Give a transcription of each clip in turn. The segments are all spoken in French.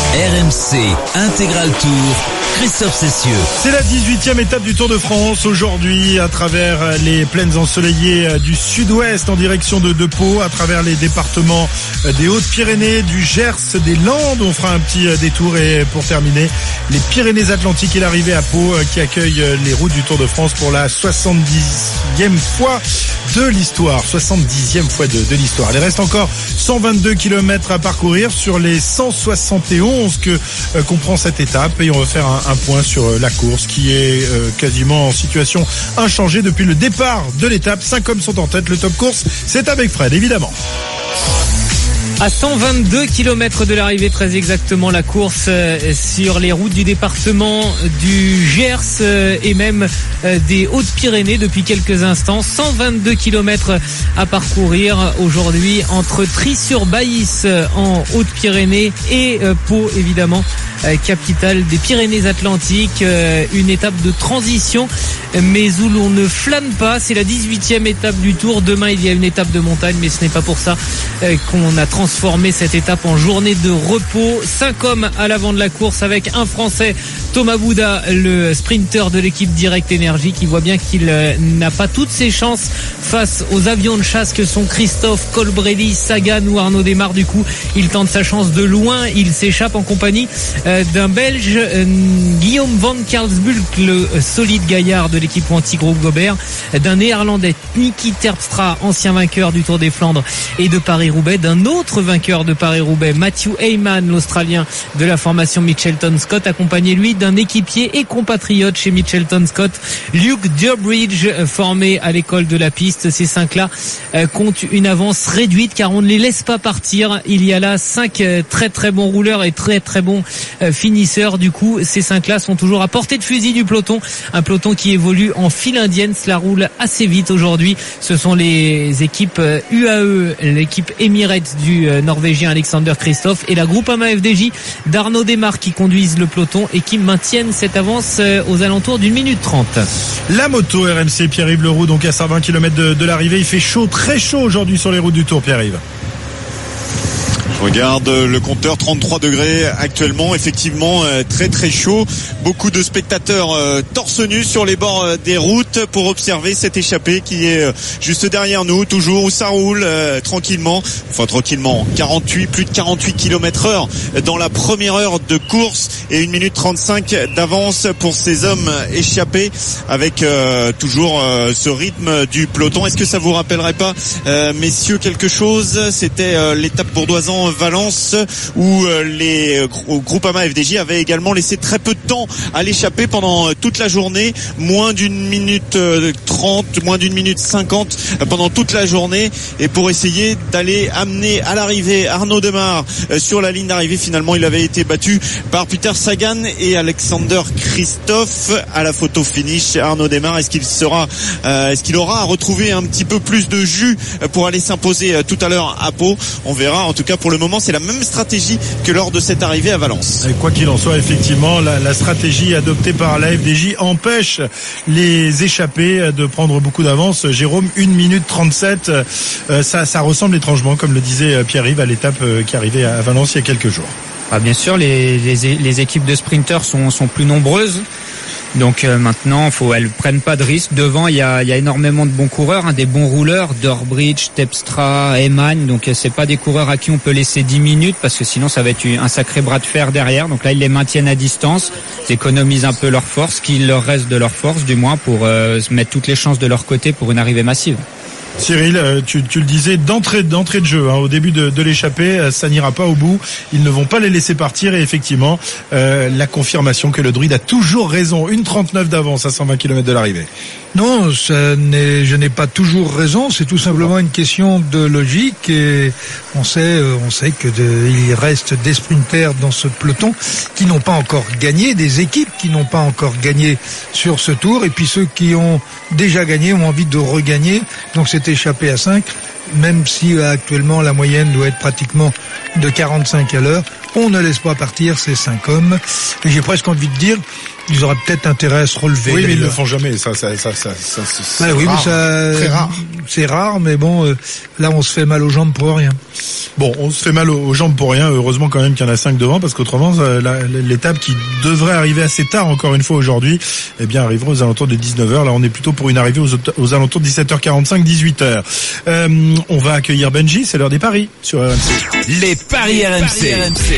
RMC Intégral Tour, Christophe Cessieux. C'est la 18e étape du Tour de France aujourd'hui à travers les plaines ensoleillées du sud-ouest en direction de Pau, à travers les départements des Hautes-Pyrénées, du Gers, des Landes. On fera un petit détour et pour terminer, les Pyrénées-Atlantiques et l'arrivée à Pau qui accueille les routes du Tour de France pour la 70e fois de l'histoire. 70e fois de l'histoire. Il reste encore 122 km à parcourir sur les 171 que comprend cette étape et on va faire un point sur la course qui est quasiment en situation inchangée depuis le départ de l'étape. 5 hommes sont en tête. Le top course, c'est avec Fred, évidemment. À 122 km de l'arrivée, très exactement, la course sur les routes du département du Gers et même des Hautes-Pyrénées depuis quelques instants. 122 km à parcourir aujourd'hui entre Trie-sur-Baïs en Hautes-Pyrénées et Pau, évidemment, capitale des Pyrénées-Atlantiques. Une étape de transition, mais où l'on ne flâne pas. C'est la 18e étape du Tour. Demain, il y a une étape de montagne, mais ce n'est pas pour ça qu'on a transformé cette étape en journée de repos. 5 hommes à l'avant de la course avec un Français, Thomas Bouda, le sprinter de l'équipe Direct Énergie, qui voit bien qu'il n'a pas toutes ses chances face aux avions de chasse que sont Christophe Colbrelli, Sagan ou Arnaud Démare. Du coup, il tente sa chance de loin. Il s'échappe en compagnie d'un Belge, Guillaume van Carlsbulk, le solide gaillard de l'équipe anti-groupe Gobert, d'un Néerlandais, Niki Terpstra, ancien vainqueur du Tour des Flandres et de Paris-Roubaix, d'un autre vainqueur de Paris-Roubaix, Matthew Hayman, l'Australien de la formation Mitchelton Scott, accompagné lui d'un équipier et compatriote chez Mitchelton Scott, Luke Durbridge, formé à l'école de la piste. Ces 5-là comptent une avance réduite car on ne les laisse pas partir. Il y a là 5 très très bons rouleurs et très très bons finisseurs. Du coup, ces 5-là sont toujours à portée de fusil du peloton. Un peloton qui évolue en file indienne. Cela roule assez vite aujourd'hui. Ce sont les équipes UAE, l'équipe Emirates du Norvégien Alexander Kristoff et la Groupama FDJ d'Arnaud Démare qui conduisent le peloton et qui maintiennent cette avance aux alentours d'une minute 30. La moto RMC, Pierre-Yves Leroux, donc à 120 km de l'arrivée. Il fait chaud, très chaud aujourd'hui sur les routes du Tour, Pierre-Yves. Je regarde le compteur, 33 degrés actuellement, effectivement très très chaud. Beaucoup de spectateurs torse nu sur les bords des routes pour observer cette échappée qui est juste derrière nous, toujours où ça roule tranquillement, plus de 48 km/h dans la première heure de course et 1 minute 35 d'avance pour ces hommes échappés avec toujours ce rythme du peloton. Est-ce que ça vous rappellerait pas, messieurs, quelque chose? C'était l'étape Bourdoisan-Valence où les Groupama FDJ avaient également laissé très peu de temps à l'échappée pendant toute la journée, moins d'une minute 30, moins d'une minute 50 pendant toute la journée, et pour essayer d'aller amener à l'arrivée Arnaud Démare sur la ligne d'arrivée. Finalement, il avait été battu par Peter Sagan et Alexander Kristoff à la photo finish. Arnaud Démare, est-ce qu'il aura retrouvé un petit peu plus de jus pour aller s'imposer tout à l'heure à Pau? On verra. En tout cas, pour le moment, c'est la même stratégie que lors de cette arrivée à Valence. Et quoi qu'il en soit, effectivement, la stratégie adoptée par la FDJ empêche les échappés de prendre beaucoup d'avance. Jérôme, 1 minute 37, ça ressemble étrangement, comme le disait Pierre-Yves, à l'étape qui arrivait à Valence il y a quelques jours. Bien sûr, les équipes de sprinters sont plus nombreuses. Donc maintenant, elles prennent pas de risques. Devant, il y a énormément de bons coureurs, des bons rouleurs, Durbridge, Terpstra, Hayman. Donc c'est pas des coureurs à qui on peut laisser 10 minutes parce que sinon ça va être un sacré bras de fer derrière. Donc là, ils les maintiennent à distance, ils économisent un peu leur force, qu'il leur reste de leur force du moins, pour mettre toutes les chances de leur côté pour une arrivée massive. Cyril, tu le disais d'entrée de jeu, au début de l'échappée, ça n'ira pas au bout. Ils ne vont pas les laisser partir et effectivement, la confirmation que le druide a toujours raison. 1,39 d'avance à 120 km de l'arrivée. Non, je n'ai pas toujours raison. C'est tout simplement une question de logique et on sait il reste des sprinters dans ce peloton qui n'ont pas encore gagné, des équipes qui n'ont pas encore gagné sur ce tour, et puis ceux qui ont déjà gagné ont envie de regagner. Donc c'est échappé à 5, même si actuellement la moyenne doit être pratiquement de 45 à l'heure. On ne laisse pas partir ces 5 hommes. Et j'ai presque envie de dire, ils auraient peut-être intérêt à se relever. Oui, mais ils le font jamais. Ça, c'est oui, rare. mais ça, Très rare. C'est rare, mais bon, là, on se fait mal aux jambes pour rien. Bon, on se fait mal aux jambes pour rien. Heureusement quand même qu'il y en a 5 devant, parce qu'autrement, l'étape qui devrait arriver assez tard, encore une fois aujourd'hui, eh bien, arrivera aux alentours de 19h. Là, on est plutôt pour une arrivée aux alentours de 17h45, 18h. On va accueillir Benji. C'est l'heure des paris sur RMC. Les paris RMC.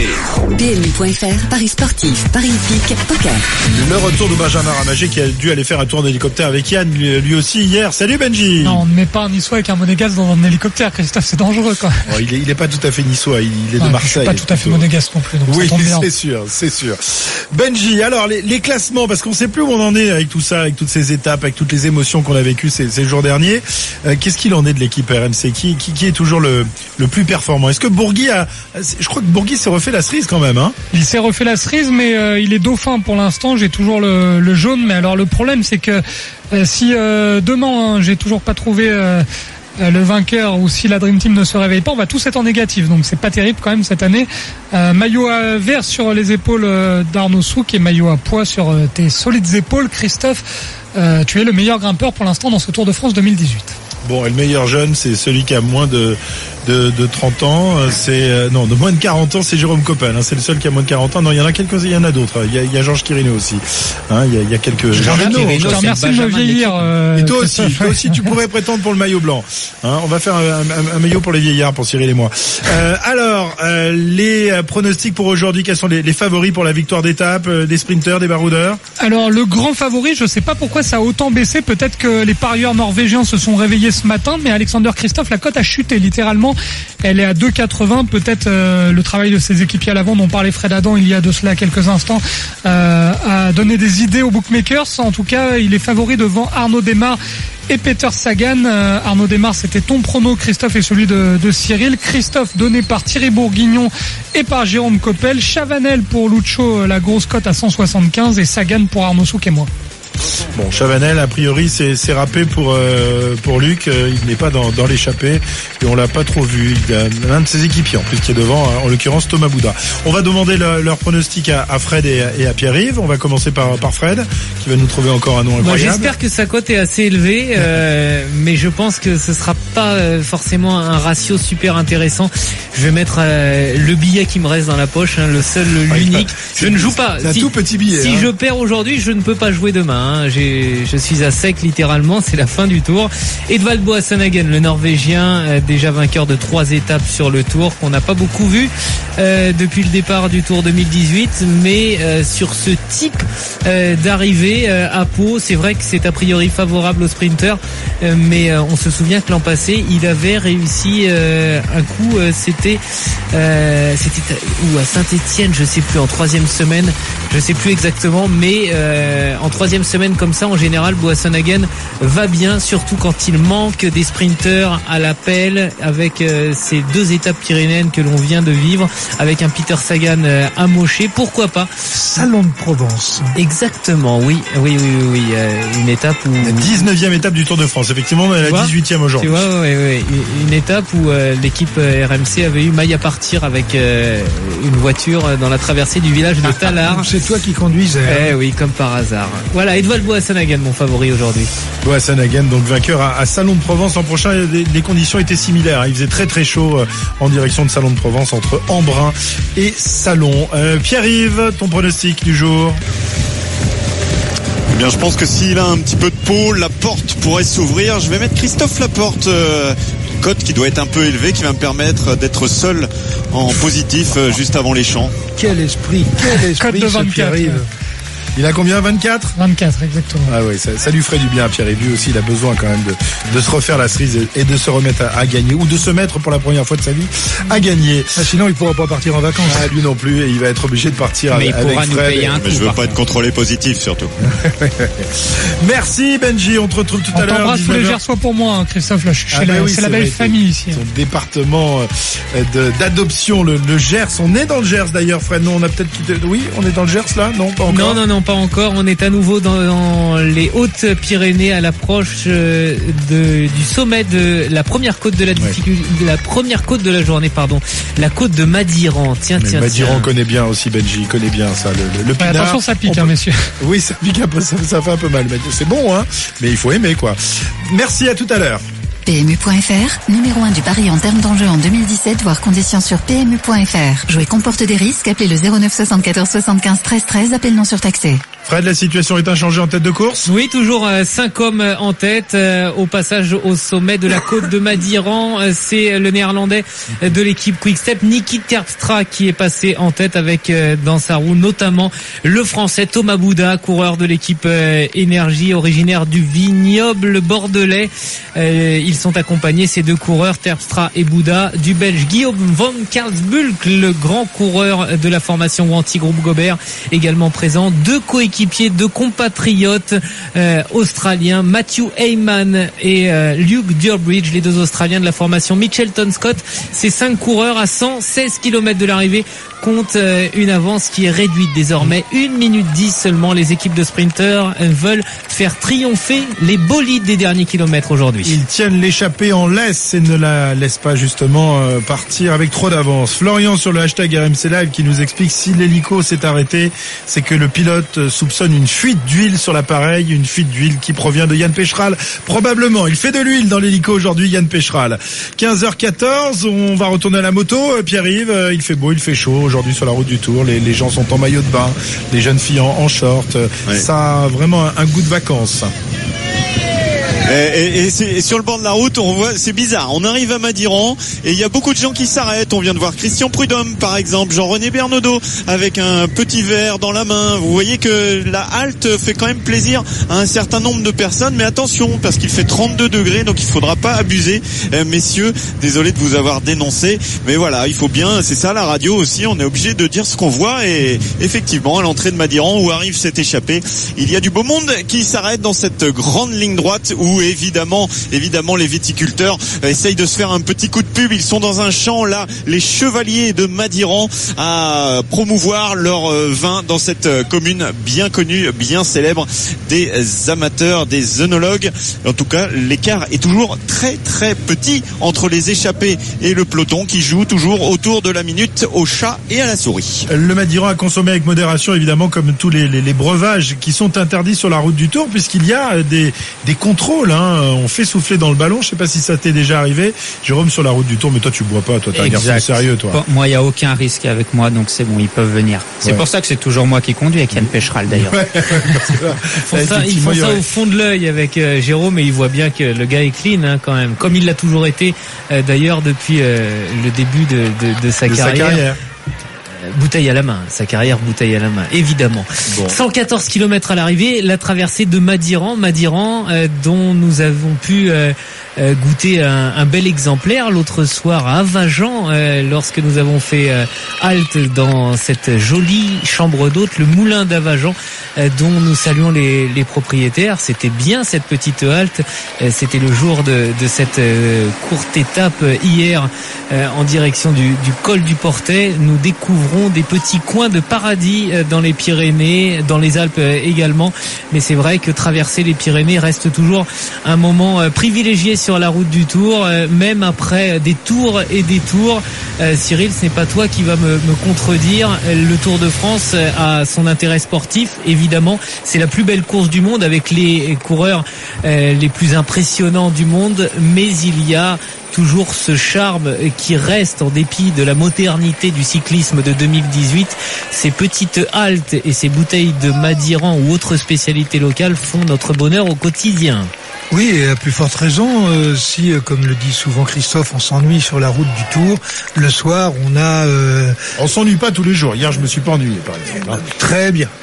PMU.fr, paris sportif, paris hippique, poker. Le retour de Benjamin Ramagé qui a dû aller faire un tour d'hélicoptère avec Yann, lui aussi hier. Salut Benji. Non, on ne met pas un niçois avec un monégasque dans un hélicoptère, Christophe, c'est dangereux quoi. Oh, il est pas tout à fait niçois, il est de Marseille. Pas tout à fait monégasque non plus, donc oui, ça tombe bien. c'est sûr. Benji, alors les classements, parce qu'on sait plus où on en est avec tout ça, avec toutes ces étapes, avec toutes les émotions qu'on a vécues ces jours derniers. Qu'est-ce qu'il en est de l'équipe RMC qui est toujours le plus performant? Est-ce que Bourgui je crois que Bourgui s'est refait la cerise quand même, hein? Il s'est refait la cerise, mais il est dauphin pour l'instant. J'ai toujours le jaune, mais alors le problème c'est que si demain j'ai toujours pas trouvé le vainqueur, ou si la Dream Team ne se réveille pas, on va tous être en négatif, donc c'est pas terrible quand même cette année. Maillot à vert sur les épaules d'Arnaud Souk et maillot à pois sur tes solides épaules, Christophe. Tu es le meilleur grimpeur pour l'instant dans ce Tour de France 2018. Bon, et le meilleur jeune, c'est celui qui a moins de 30 ans, non, de moins de 40 ans, c'est Jérôme Coppel, hein, c'est le seul qui a moins de 40 ans. Non, il y en a quelques-uns, il y en a d'autres. Il y a Georges Quirino aussi. Hein, il y a quelques je te remercie de me vieillir. Et toi aussi, tu pourrais prétendre pour le maillot blanc. Hein, on va faire un maillot pour les vieillards, pour Cyril et moi. Alors, les pronostics pour aujourd'hui, quels sont les favoris pour la victoire d'étape, des sprinters, des baroudeurs? Alors, le grand favori, je sais pas pourquoi ça a autant baissé. Peut-être que les parieurs norvégiens se sont réveillés ce matin, mais Alexander Kristoff, la cote a chuté littéralement. Elle est à 2,80. Peut-être le travail de ses équipiers à l'avant, dont parlait Fred Adam il y a de cela quelques instants, a donné des idées aux bookmakers. En tout cas, il est favori devant Arnaud Démare et Peter Sagan. Arnaud Démare, c'était ton prono, Christophe, et celui de Cyril. Christophe donné par Thierry Bourguignon et par Jérôme Coppel. Chavanel pour Lucho, la grosse cote à 175, et Sagan pour Arnaud Souk et moi. Bon, Chavanel, a priori, c'est râpé pour Luc. Il n'est pas dans l'échappée et on l'a pas trop vu. Il y a l'un de ses équipiers en plus qui est devant, en l'occurrence Thomas Bouda. On va demander leur pronostic à Fred et à Pierre-Yves. On va commencer par Fred, qui va nous trouver encore un nom incroyable. Moi, j'espère que sa cote est assez élevée, mais je pense que ce sera pas forcément un ratio super intéressant. Je vais mettre le billet qui me reste dans la poche, hein, le seul, l'unique. Je ne joue pas. C'est un tout petit billet. Si je perds aujourd'hui, je ne peux pas jouer demain. Hein. Je suis à sec littéralement, c'est la fin du tour. Edvald Boasson-Hagen, le Norvégien, déjà vainqueur de 3 étapes sur le Tour, qu'on n'a pas beaucoup vu depuis le départ du Tour 2018, mais sur ce type d'arrivée à Pau, c'est vrai que c'est a priori favorable aux sprinters, mais on se souvient que l'an passé, il avait réussi un coup, c'était où à Saint-Étienne, je sais plus, en 3e semaine, je sais plus exactement, mais en 3e semaine comme ça, en général, Boasson-Hagen va bien, surtout quand il manque des sprinters à l'appel, avec ces 2 étapes pyrénéennes que l'on vient de vivre, avec un Peter Sagan amoché, pourquoi pas. Salon de Provence. Exactement, oui, une étape où... La 19e étape du Tour de France, effectivement, mais la 18e aujourd'hui. Tu vois, oui, une étape où l'équipe RMC avait eu maille à partir avec une voiture dans la traversée du village de Tallard. C'est toi qui conduisais. Eh oui, comme par hasard. Voilà, Edvald Boasson-Hagen, mon favori aujourd'hui. Boasson-Hagen, donc vainqueur à Salon de Provence. L'an prochain, les conditions étaient similaires. Il faisait très très chaud en direction de Salon de Provence, entre Embrun et Salon. Pierre-Yves, ton pronostic du jour? Eh bien, je pense que s'il a un petit peu de peau, la porte pourrait s'ouvrir. Je vais mettre Christophe Laporte, une cote qui doit être un peu élevée, qui va me permettre d'être seul en positif juste avant les champs. Quel esprit, Cote de 24. Pierre-Yves. Il a combien? 24? 24, exactement. Ah oui, ça lui ferait du bien à Pierre-Yves. Lui aussi, il a besoin quand même de se refaire la cerise et de se remettre à gagner, ou de se mettre pour la première fois de sa vie à gagner. Sinon, il pourra pas partir en vacances. Ah, lui non plus, et il va être obligé de partir mais avec il pourra Fred. nous payer un coup. Mais je veux pas être contrôlé positif, surtout. Merci Benji, on te retrouve tout à l'heure. On t'embrasse tous les Gersois pour moi, hein, Christophe. Là, c'est la belle famille ici. Son département d'adoption, le Gers. On est dans le Gers d'ailleurs, Fred. Non, on a peut-être quitté. Oui, on est dans le Gers là. Non, pas encore. Non, pas encore. On est à nouveau dans les Hautes-Pyrénées à l'approche du sommet de la première côte de la première côte de la journée, la côte de Madiran. Tiens. Madiran connaît bien aussi, Benji, connaît bien ça. Le pinard. Attention, ça pique, messieurs. Oui, ça pique un peu, ça fait un peu mal. C'est bon, hein, mais il faut aimer, quoi. Merci, à tout à l'heure. PMU.fr, numéro 1 du pari en termes d'enjeu en 2017, voire conditions sur PMU.fr. Jouer comporte des risques, appelez le 09 74 75 13 13, appel non surtaxé. Fred, la situation est inchangée en tête de course? Oui, toujours 5 hommes en tête. Au passage au sommet de la côte de Madiran, c'est le néerlandais de l'équipe Quick-Step, Niki Terpstra, qui est passé en tête avec dans sa roue notamment le français Thomas Bouda, coureur de l'équipe Énergie, originaire du vignoble bordelais. Ils sont accompagnés, ces deux coureurs, Terpstra et Bouda, du belge Guillaume van Karlsbulk, le grand coureur de la formation Wanty Groupe Gobert, également présent. Deux coéquipiers, deux compatriotes australiens, Matthew Heyman et Luke Durbridge, les deux Australiens de la formation Mitchelton Scott. Ces 5 coureurs à 116 km de l'arrivée comptent une avance qui est réduite désormais. 1 minute 10 seulement. Les équipes de sprinters veulent faire triompher les bolides des derniers kilomètres aujourd'hui. Ils tiennent l'échappée en laisse et ne la laissent pas justement partir avec trop d'avance. Florian sur le hashtag RMC Live qui nous explique si l'hélico s'est arrêté, c'est que le pilote soupçonne une fuite d'huile sur l'appareil, une fuite d'huile qui provient de Yann Pécheral. Probablement, il fait de l'huile dans l'hélico aujourd'hui, Yann Pécheral. 15h14, on va retourner à la moto. Pierre-Yves, il fait beau, il fait chaud aujourd'hui sur la route du Tour. Les gens sont en maillot de bain, les jeunes filles en short. Ouais. Ça a vraiment un goût de vacances. Et c'est sur le bord de la route, on voit, c'est bizarre. On arrive à Madiran et il y a beaucoup de gens qui s'arrêtent. On vient de voir Christian Prudhomme, par exemple, Jean-René Bernaudot avec un petit verre dans la main. Vous voyez que la halte fait quand même plaisir à un certain nombre de personnes, mais attention parce qu'il fait 32 degrés, donc il faudra pas abuser, messieurs. Désolé de vous avoir dénoncé, mais voilà, il faut bien. C'est ça la radio aussi. On est obligé de dire ce qu'on voit et effectivement, à l'entrée de Madiran où arrive cette échappée, il y a du beau monde qui s'arrête dans cette grande ligne droite où évidemment les viticulteurs essayent de se faire un petit coup de pub. Ils sont dans un champ là, les chevaliers de Madiran, à promouvoir leur vin dans cette commune bien connue, bien célèbre des amateurs, des œnologues. En tout cas, l'écart est toujours très très petit entre les échappés et le peloton qui joue toujours autour de la minute au chat et à la souris. Le Madiran à consommer avec modération, évidemment, comme tous les breuvages qui sont interdits sur la route du Tour, puisqu'il y a des contrôles. On fait souffler dans le ballon. Je sais pas si ça t'est déjà arrivé, Jérôme, sur la route du Tour, mais toi tu bois pas, toi t'es un garçon sérieux, toi. Bon, moi il y a aucun risque avec moi, donc c'est bon, ils peuvent venir. C'est pour ça que c'est toujours moi qui conduis avec Yann Pécheral d'ailleurs. Ils font ça au fond de l'œil avec Jérôme, et il voit bien que le gars est clean quand même, comme il l'a toujours été d'ailleurs depuis le début de sa carrière. Bouteille à la main, sa carrière bouteille à la main, évidemment. Bon. 114 km à l'arrivée, la traversée de Madiran, dont nous avons pu goûter un bel exemplaire l'autre soir à Avajan, lorsque nous avons fait halte dans cette jolie chambre d'hôte, le moulin d'Avajan, dont nous saluons les propriétaires. C'était bien cette petite halte, c'était le jour de cette courte étape hier en direction du col du Portet. Nous découvrons des petits coins de paradis dans les Pyrénées, dans les Alpes également, mais c'est vrai que traverser les Pyrénées reste toujours un moment privilégié sur la route du Tour, même après des tours et des tours. Cyril, ce n'est pas toi qui va me contredire, le Tour de France a son intérêt sportif, évidemment, c'est la plus belle course du monde avec les coureurs les plus impressionnants du monde, mais il y a toujours ce charme qui reste en dépit de la modernité du cyclisme de 2018. Ces petites haltes et ces bouteilles de Madiran ou autres spécialités locales font notre bonheur au quotidien. Oui, et à plus forte raison, si, comme le dit souvent Christophe, on s'ennuie sur la route du Tour, le soir, on a... On s'ennuie pas tous les jours. Hier, je me suis pas ennuyé, par exemple. Très bien.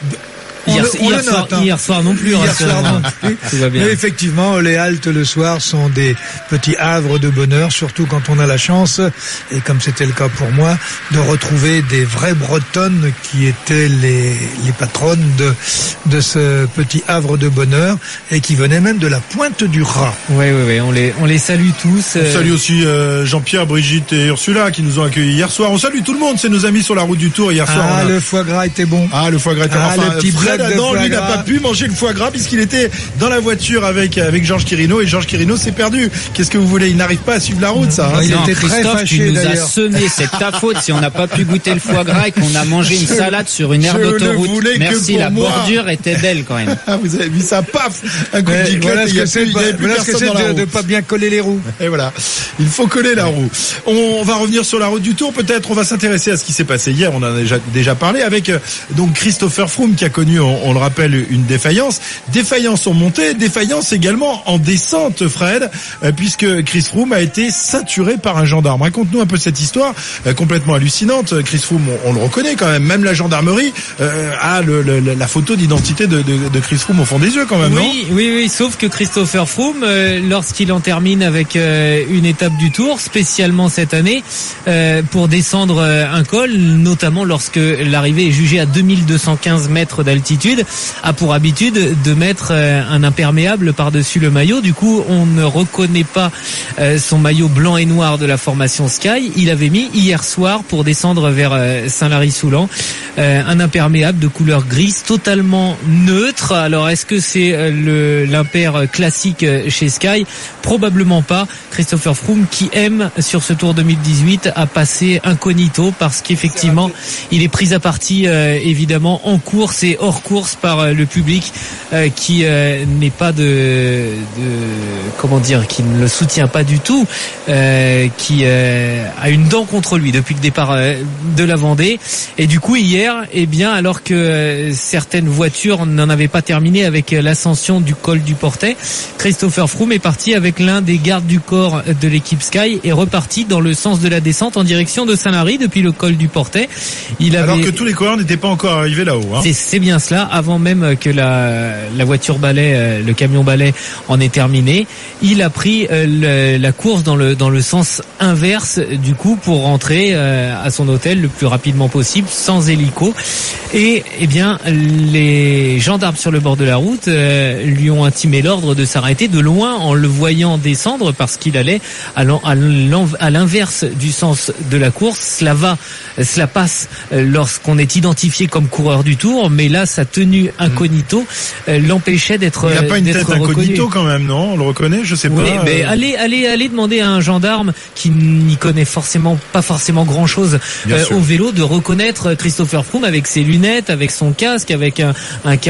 Hier soir non plus. Tout va bien. Mais effectivement, les haltes le soir sont des petits havres de bonheur, surtout quand on a la chance, et comme c'était le cas pour moi, de retrouver des vraies Bretonnes qui étaient les patronnes de ce petit havre de bonheur et qui venaient même de la Pointe du Raz. Oui, on les salue tous. On salue aussi Jean-Pierre, Brigitte et Ursula qui nous ont accueillis hier soir. On salue tout le monde, c'est nos amis sur la route du Tour hier soir. Le foie gras était bon. Le foie gras était le petit Fred non, lui n'a pas pu manger le foie gras puisqu'il était dans la voiture avec Georges Quirino et Georges Quirino s'est perdu. Qu'est-ce que vous voulez? Il n'arrive pas à suivre la route, ça. Hein. Il était très fâché, tu nous as semé, c'est ta faute si on n'a pas pu goûter le foie gras et qu'on a mangé une salade sur une aire d'autoroute. Merci, la bordure était belle quand même. Ah, vous avez vu ça, paf, un coup de giclette. Voilà ce que c'est de pas bien coller les roues. Et voilà, il faut coller la roue. On va revenir sur la route du Tour. Peut-être on va s'intéresser à ce qui s'est passé hier. On en a déjà parlé avec donc Christopher Froome qui a connu, on le rappelle, une défaillance. Défaillance en montée, défaillance également en descente, Fred, puisque Chris Froome a été ceinturé par un gendarme. Raconte-nous un peu cette histoire complètement hallucinante. Chris Froome, on le reconnaît quand même. Même la gendarmerie a la photo d'identité de Chris Froome au fond des yeux quand même, non? Oui. Sauf que Christopher Froome, lorsqu'il en termine avec une étape du Tour, spécialement cette année, pour descendre un col, notamment lorsque l'arrivée est jugée à 2215 mètres d'altitude, a pour habitude de mettre un imperméable par-dessus le maillot. Du coup, on ne reconnaît pas son maillot blanc et noir de la formation Sky. Il avait mis hier soir pour descendre vers Saint-Lary-Soulan un imperméable de couleur grise totalement neutre. Alors est-ce que c'est l'imper classique chez Sky? Probablement pas. Christopher Froome qui aime sur ce Tour 2018 à passer incognito parce qu'effectivement il est pris à partie évidemment en course et hors course par le public qui n'est pas qui ne le soutient pas du tout, qui a une dent contre lui depuis le départ de la Vendée. Et du coup hier, alors que certaines voitures n'en avaient pas terminé avec l'ascension du col du Portet, Christopher Froome est parti avec l'un des gardes du corps de l'équipe Sky et reparti dans le sens de la descente en direction de Saint-Lary depuis le col du Portet. Alors que tous les coureurs n'étaient pas encore arrivés là-haut. Hein. C'est bien cela, avant même que la voiture balai, le camion balai en ait terminé. Il a pris la course dans le sens inverse du coup pour rentrer à son hôtel le plus rapidement possible sans hélico. Et les gendarmes sur le bord de la route lui ont intimé l'ordre de s'arrêter de loin en le voyant descendre parce qu'il allait à l'inverse du sens de la course. Cela passe lorsqu'on est identifié comme coureur du Tour, mais là sa tenue incognito l'empêchait d'être reconnu. Il n'a pas une tête incognito quand même, non? On le reconnaît, je sais pas. Oui, mais allez demander à un gendarme qui n'y connaît pas forcément grand chose au vélo de reconnaître Christopher Froome avec ses lunettes, avec son casque, avec un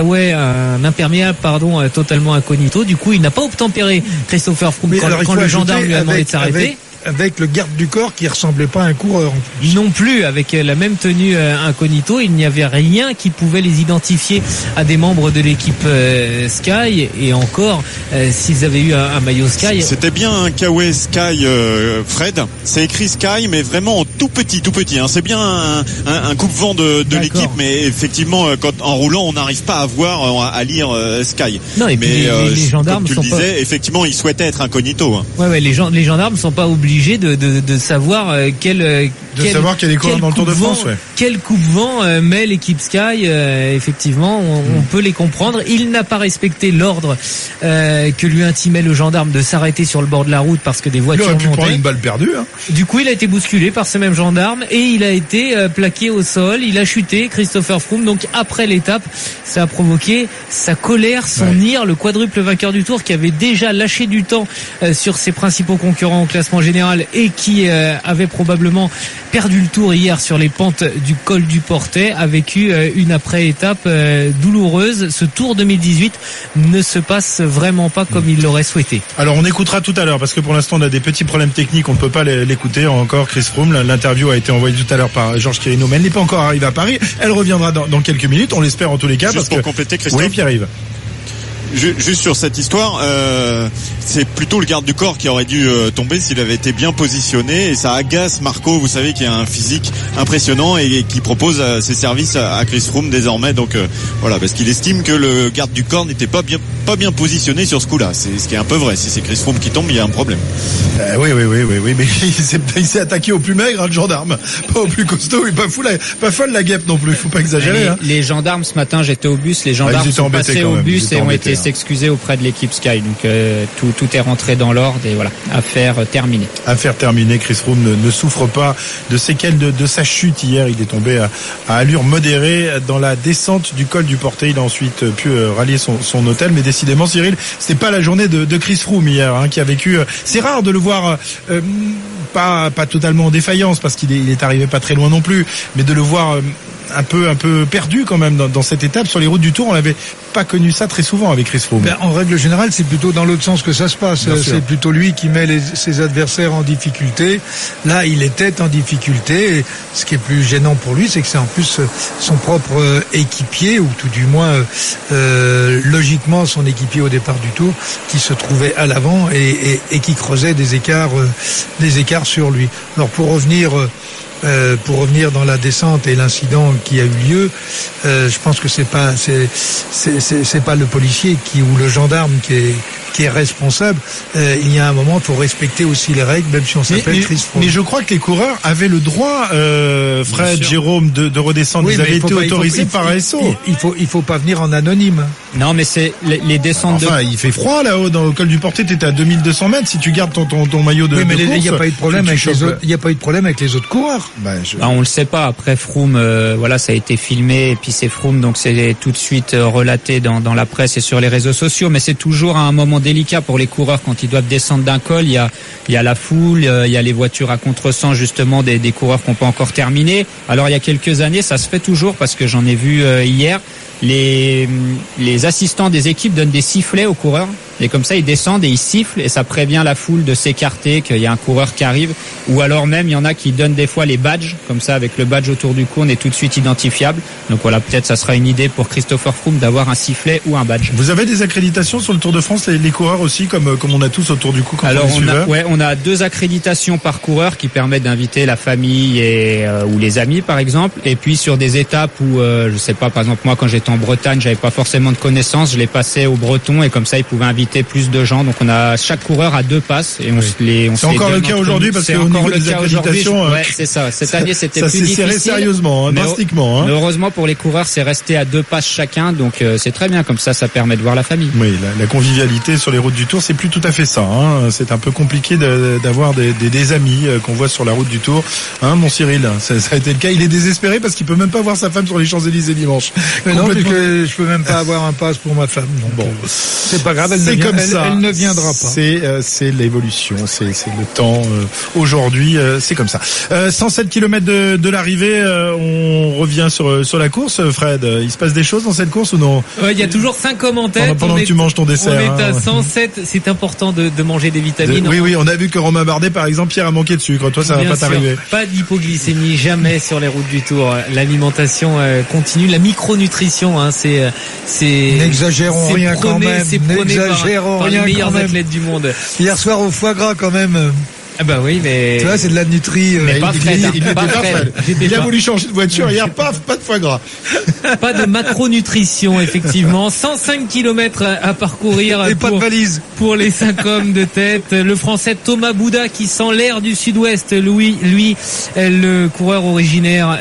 imperméable totalement incognito. Du coup, il n'a pas obtempéré Christopher Froome quand le gendarme lui a demandé de s'arrêter. Avec le garde du corps qui ressemblait pas à un coureur. Non plus, avec la même tenue incognito, il n'y avait rien qui pouvait les identifier à des membres de l'équipe Sky, et encore s'ils avaient eu un maillot Sky. C'était bien un Kawe Sky, Fred. C'est écrit Sky, mais vraiment en tout petit. Hein. C'est bien un coupe-vent de l'équipe, mais effectivement, quand en roulant, on n'arrive pas à voir, à lire Sky. Non, et puis les gendarmes, comme tu le disais, effectivement, ils souhaitaient être incognito. Hein. Ouais, les gendarmes sont pas obligés de savoir quel est coureur dans le Tour de France, quel coupe-vent met l'équipe Sky. Effectivement, on peut les comprendre. Il n'a pas respecté l'ordre que lui intimait le gendarme de s'arrêter sur le bord de la route parce que des voitures montaient. Il aurait pu prendre une balle perdue. Hein. Du coup, il a été bousculé par ce même gendarme et il a été plaqué au sol. Il a chuté, Christopher Froome. Donc après l'étape, ça a provoqué sa colère, son ire. Le quadruple vainqueur du Tour qui avait déjà lâché du temps sur ses principaux concurrents au classement général et qui avait probablement perdu le Tour hier sur les pentes du col du Portet, a vécu une après-étape douloureuse. Ce Tour 2018 ne se passe vraiment pas comme il l'aurait souhaité. Alors on écoutera tout à l'heure parce que pour l'instant on a des petits problèmes techniques, on ne peut pas l'écouter encore. Chris Froome, l'interview a été envoyée tout à l'heure par Georges Quirino, mais elle n'est pas encore arrivée à Paris. Elle reviendra dans quelques minutes, on l'espère en tous les cas. Juste pour compléter, Christophe. Oui, Pierre-Yves. Juste sur cette histoire, c'est plutôt le garde du corps qui aurait dû tomber s'il avait été bien positionné, et ça agace Marco, vous savez, qui a un physique impressionnant et qui propose ses services à Chris Froome désormais. Donc voilà, parce qu'il estime que le garde du corps n'était pas pas bien positionné sur ce coup-là. C'est ce qui est un peu vrai. Si c'est Chris Froome qui tombe, il y a un problème. Oui, mais il s'est attaqué au plus maigre, le gendarme, pas au plus costaud, et pas folle la guêpe non plus. Faut pas exagérer. Les gendarmes ce matin, j'étais au bus, les gendarmes sont passés au bus et ont été s'excuser auprès de l'équipe Sky. Donc tout est rentré dans l'ordre et voilà, affaire terminée. Affaire terminée. Chris Froome ne souffre pas de séquelles de sa chute hier. Il est tombé à allure modérée dans la descente du col du Portet. Il a ensuite pu rallier son hôtel. Mais décidément, Cyril, c'était pas la journée de Chris Froome hier, qui a vécu. C'est rare de le voir pas totalement en défaillance parce qu'il est arrivé pas très loin non plus, mais de le voir un peu perdu quand même dans cette étape sur les routes du Tour. On n'avait pas connu ça très souvent avec Chris Froome. En règle générale, c'est plutôt dans l'autre sens que ça se passe. C'est plutôt lui qui met ses adversaires en difficulté. Là, il était en difficulté. Et ce qui est plus gênant pour lui, c'est que c'est en plus son propre équipier, ou tout du moins logiquement son équipier au départ du Tour, qui se trouvait à l'avant et qui creusait des écarts sur lui. Alors pour revenir dans la descente et l'incident qui a eu lieu, je pense que c'est pas le policier ou le gendarme qui est responsable. Il y a un moment, il faut respecter aussi les règles, même si on s'appelle Chris Froome. Mais je crois que les coureurs avaient le droit, Fred, Jérôme, de redescendre. Oui, ils avaient été autorisés par ASO. Il faut pas venir en anonyme. Non, mais c'est les descentes. Enfin, il fait froid là-haut dans le col du Portet. T'étais à 2200 mètres. Si tu gardes ton maillot de course, il n'y a pas eu de problème avec les autres. Il n'y a pas eu de problème avec les autres coureurs. On le sait pas. Après Froome, ça a été filmé et puis c'est Froome, donc c'est tout de suite relaté dans la presse et sur les réseaux sociaux. Mais c'est toujours un moment délicat pour les coureurs quand ils doivent descendre d'un col. Il y a la foule, il y a les voitures à contresens justement des coureurs qui n'ont pas encore terminé. Alors il y a quelques années, ça se fait toujours parce que j'en ai vu hier. Les assistants des équipes donnent des sifflets aux coureurs et comme ça ils descendent et ils sifflent et ça prévient la foule de s'écarter, qu'il y a un coureur qui arrive, ou alors même il y en a qui donnent des fois les badges, comme ça avec le badge autour du cou on est tout de suite identifiable. Donc voilà, peut-être ça sera une idée pour Christopher Froome d'avoir un sifflet ou un badge. Vous avez des accréditations sur le Tour de France, les coureurs aussi, comme on a tous autour du cou quand on a 2 accréditations par coureur qui permettent d'inviter la famille ou les amis par exemple, et puis sur des étapes où je sais pas, par exemple moi quand j'étais en Bretagne, j'avais pas forcément de connaissances, je les passais aux Bretons et comme ça ils pouvaient inviter plus de gens. Donc chaque coureur a 2 passes et c'est encore le cas aujourd'hui parce qu'au niveau des accréditations, c'est ça. Cette année c'était plus difficile. Ça s'est serré sérieusement, drastiquement. Mais heureusement pour les coureurs, c'est resté à 2 passes chacun, donc c'est très bien, comme ça permet de voir la famille. Oui, la convivialité sur les routes du Tour, c'est plus tout à fait ça. C'est un peu compliqué d'avoir des amis qu'on voit sur la route du Tour. Mon Cyril, ça a été le cas. Il est désespéré parce qu'il peut même pas voir sa femme sur les Champs-Élysées dimanche. Mais non, parce que je peux même pas avoir un pass pour ma femme. Donc c'est pas grave, elle ne viendra pas. C'est l'évolution, c'est le temps. Aujourd'hui, c'est comme ça. 107 km de l'arrivée, on revient sur la course. Fred, il se passe des choses dans cette course ou non? Il y a toujours 5 commentaires. Pendant que tu manges ton dessert. On est à 107. C'est important de manger des vitamines. Oui, on a vu que Romain Bardet, par exemple, Pierre a manqué de sucre. Toi, ça va pas t'arriver. Pas d'hypoglycémie, jamais sur les routes du Tour. L'alimentation continue, la micronutrition, c'est n'exagérons rien quand même. N'exagérons rien, les meilleurs athlètes du monde. Hier soir au foie gras quand même. Ah bah oui, mais tu vois, c'est de la nutrie. Mais pas Fred, il a voulu changer de voiture hier, pas de foie gras. Pas de macronutrition, effectivement. 105 km à parcourir. Et pas de valise. Pour les 5 hommes de tête. Le Français Thomas Bouda qui sent l'air du Sud-Ouest. Lui, le coureur originaire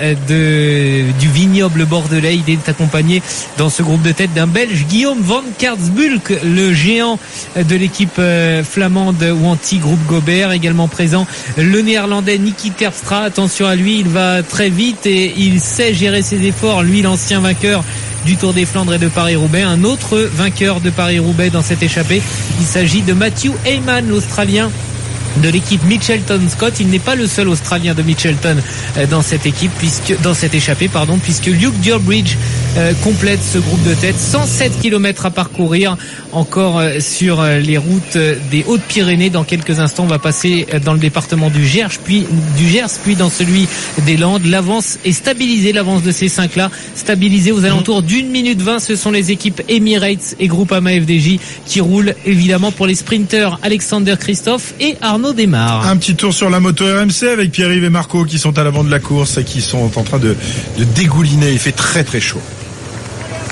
du vignoble bordelais. Il est accompagné dans ce groupe de tête d'un Belge, Guillaume van Karsbulk, le géant de l'équipe flamande Wanty Groupe Gobert, également présent le néerlandais Niki Terpstra. Attention à lui, il va très vite et il sait gérer ses efforts. Lui, l'ancien vainqueur du Tour des Flandres et de Paris-Roubaix, un autre vainqueur de Paris-Roubaix dans cette échappée. Il s'agit de Matthew Heyman, l'Australien de l'équipe Mitchelton Scott. Il n'est pas le seul Australien de Mitchelton dans cette équipe, dans cette échappée, puisque Luke Durbridge complète ce groupe de tête. 107 km à parcourir encore sur les routes des Hautes-Pyrénées. Dans quelques instants, on va passer dans le département du Gers, puis dans celui des Landes. L'avance est stabilisée, l'avance de ces 5-là, stabilisée aux alentours d'1 minute 20. Ce sont les équipes Emirates et Groupama FDJ qui roulent évidemment pour les sprinters Alexander Christophe et Arnaud Démarre. Un petit tour sur la moto RMC avec Pierre-Yves et Marco qui sont à l'avant de la course et qui sont en train de dégouliner. Il fait très très chaud.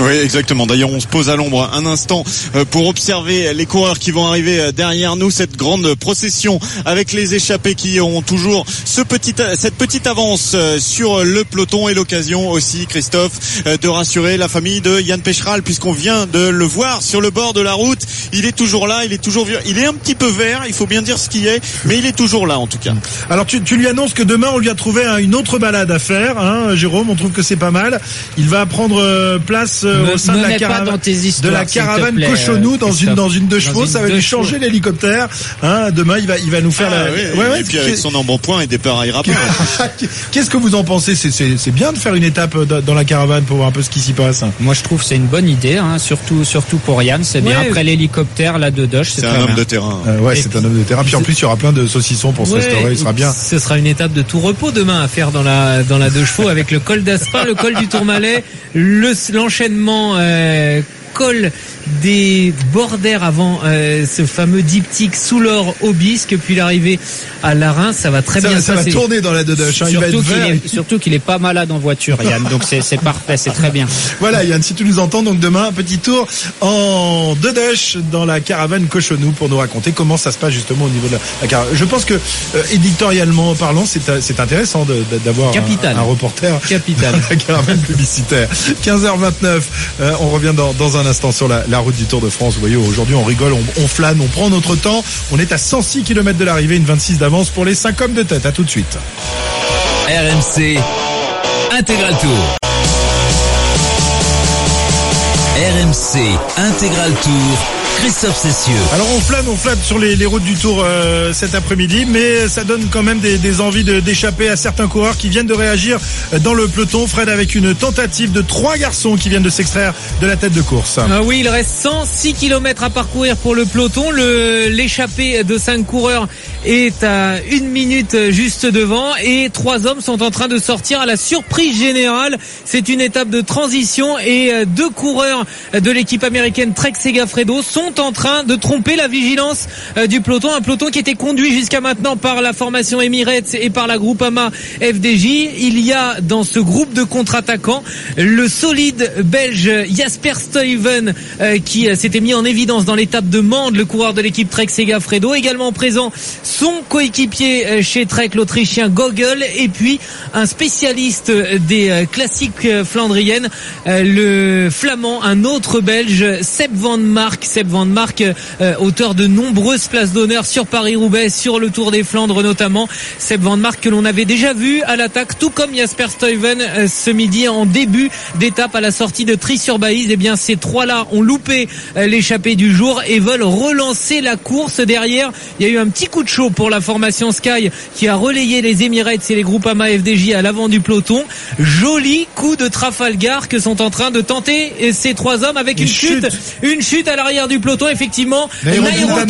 Oui, exactement. D'ailleurs, on se pose à l'ombre un instant pour observer les coureurs qui vont arriver derrière nous, cette grande procession avec les échappés qui ont toujours cette petite avance sur le peloton, et l'occasion aussi, Christophe, de rassurer la famille de Yann Pécheral, puisqu'on vient de le voir sur le bord de la route. Il est toujours là, il est un petit peu vert, il faut bien dire ce qu'il est, mais il est toujours là en tout cas. Alors tu lui annonces que demain on lui a trouvé une autre balade à faire, hein, Jérôme, on trouve que c'est pas mal. Il va prendre place au sein de la caravane Cochonou dans une 2 chevaux, ça va lui changer l'hélicoptère. Hein, demain il va nous faire et puis avec son embonpoint, il dépareillera pas. Qu'est-ce que vous en pensez? C'est bien de faire une étape dans la caravane pour voir un peu ce qui s'y passe. Moi je trouve que c'est une bonne idée, hein, surtout pour Yann, c'est bien. Après l'hélicoptère, la Dodoche, c'est un homme de terrain. C'est un homme de terrain. Puis en plus il y aura plein de saucissons pour se restaurer, il sera bien. Ce sera une étape de tout repos demain à faire dans la 2 chevaux, avec le col d'Aspin, le col du Tourmalet, l'enchaînement col des Bordères avant ce fameux diptyque sous l'or Aubisque, puis l'arrivée à Larin. Ça va très bien se passer. Ça va tourner dans la Dodoche, il va être vert. Surtout qu'il est pas malade en voiture, Yann, donc c'est parfait, c'est très bien. Voilà Yann, si tu nous entends, donc demain un petit tour en Dodoche dans la caravane Cochonou pour nous raconter comment ça se passe justement au niveau de la caravane. Je pense que éditorialement parlant, c'est intéressant d'avoir un reporter capital. La caravane publicitaire. 15h29, on revient dans un instant sur la route du Tour de France. Vous voyez, aujourd'hui on rigole, on flâne, on prend notre temps. On est à 106 km de l'arrivée, une 26 d'avance pour les 5 hommes de tête. À tout de suite. RMC Intégral Tour. RMC Intégral Tour. Christophe Cessieux. Alors on flâne sur les routes du Tour cet après-midi, mais ça donne quand même des envies d'échapper à certains coureurs qui viennent de réagir dans le peloton. Fred, avec une tentative de 3 garçons qui viennent de s'extraire de la tête de course. Oui, il reste 106 km à parcourir pour le peloton. L'échappée de 5 coureurs est à 1 minute juste devant, et 3 hommes sont en train de sortir à la surprise générale. C'est une étape de transition, et 2 coureurs de l'équipe américaine Trek Segafredo sont en train de tromper la vigilance du peloton, un peloton qui était conduit jusqu'à maintenant par la formation Emirates et par la Groupama FDJ. Il y a dans ce groupe de contre-attaquants le solide belge Jasper Stuyven qui s'était mis en évidence dans l'étape de Mende, le coureur de l'équipe Trek Segafredo. Également présent son coéquipier chez Trek, l'Autrichien Gogol, et puis un spécialiste des classiques flandriennes, le flamand, un autre belge, Seb Van Mark, auteur de nombreuses places d'honneur sur Paris-Roubaix, sur le Tour des Flandres notamment. Seb Van Mark que l'on avait déjà vu à l'attaque, tout comme Jasper Stuyven ce midi en début d'étape à la sortie de Trie-sur-Baïse. Eh bien, ces 3-là ont loupé l'échappée du jour et veulent relancer la course. Derrière, il y a eu un petit coup de chaud pour la formation Sky qui a relayé les Emirates et les Groupama FDJ à l'avant du peloton. Joli coup de Trafalgar que sont en train de tenter ces 3 hommes avec une chute à l'arrière du peloton, effectivement. Nairo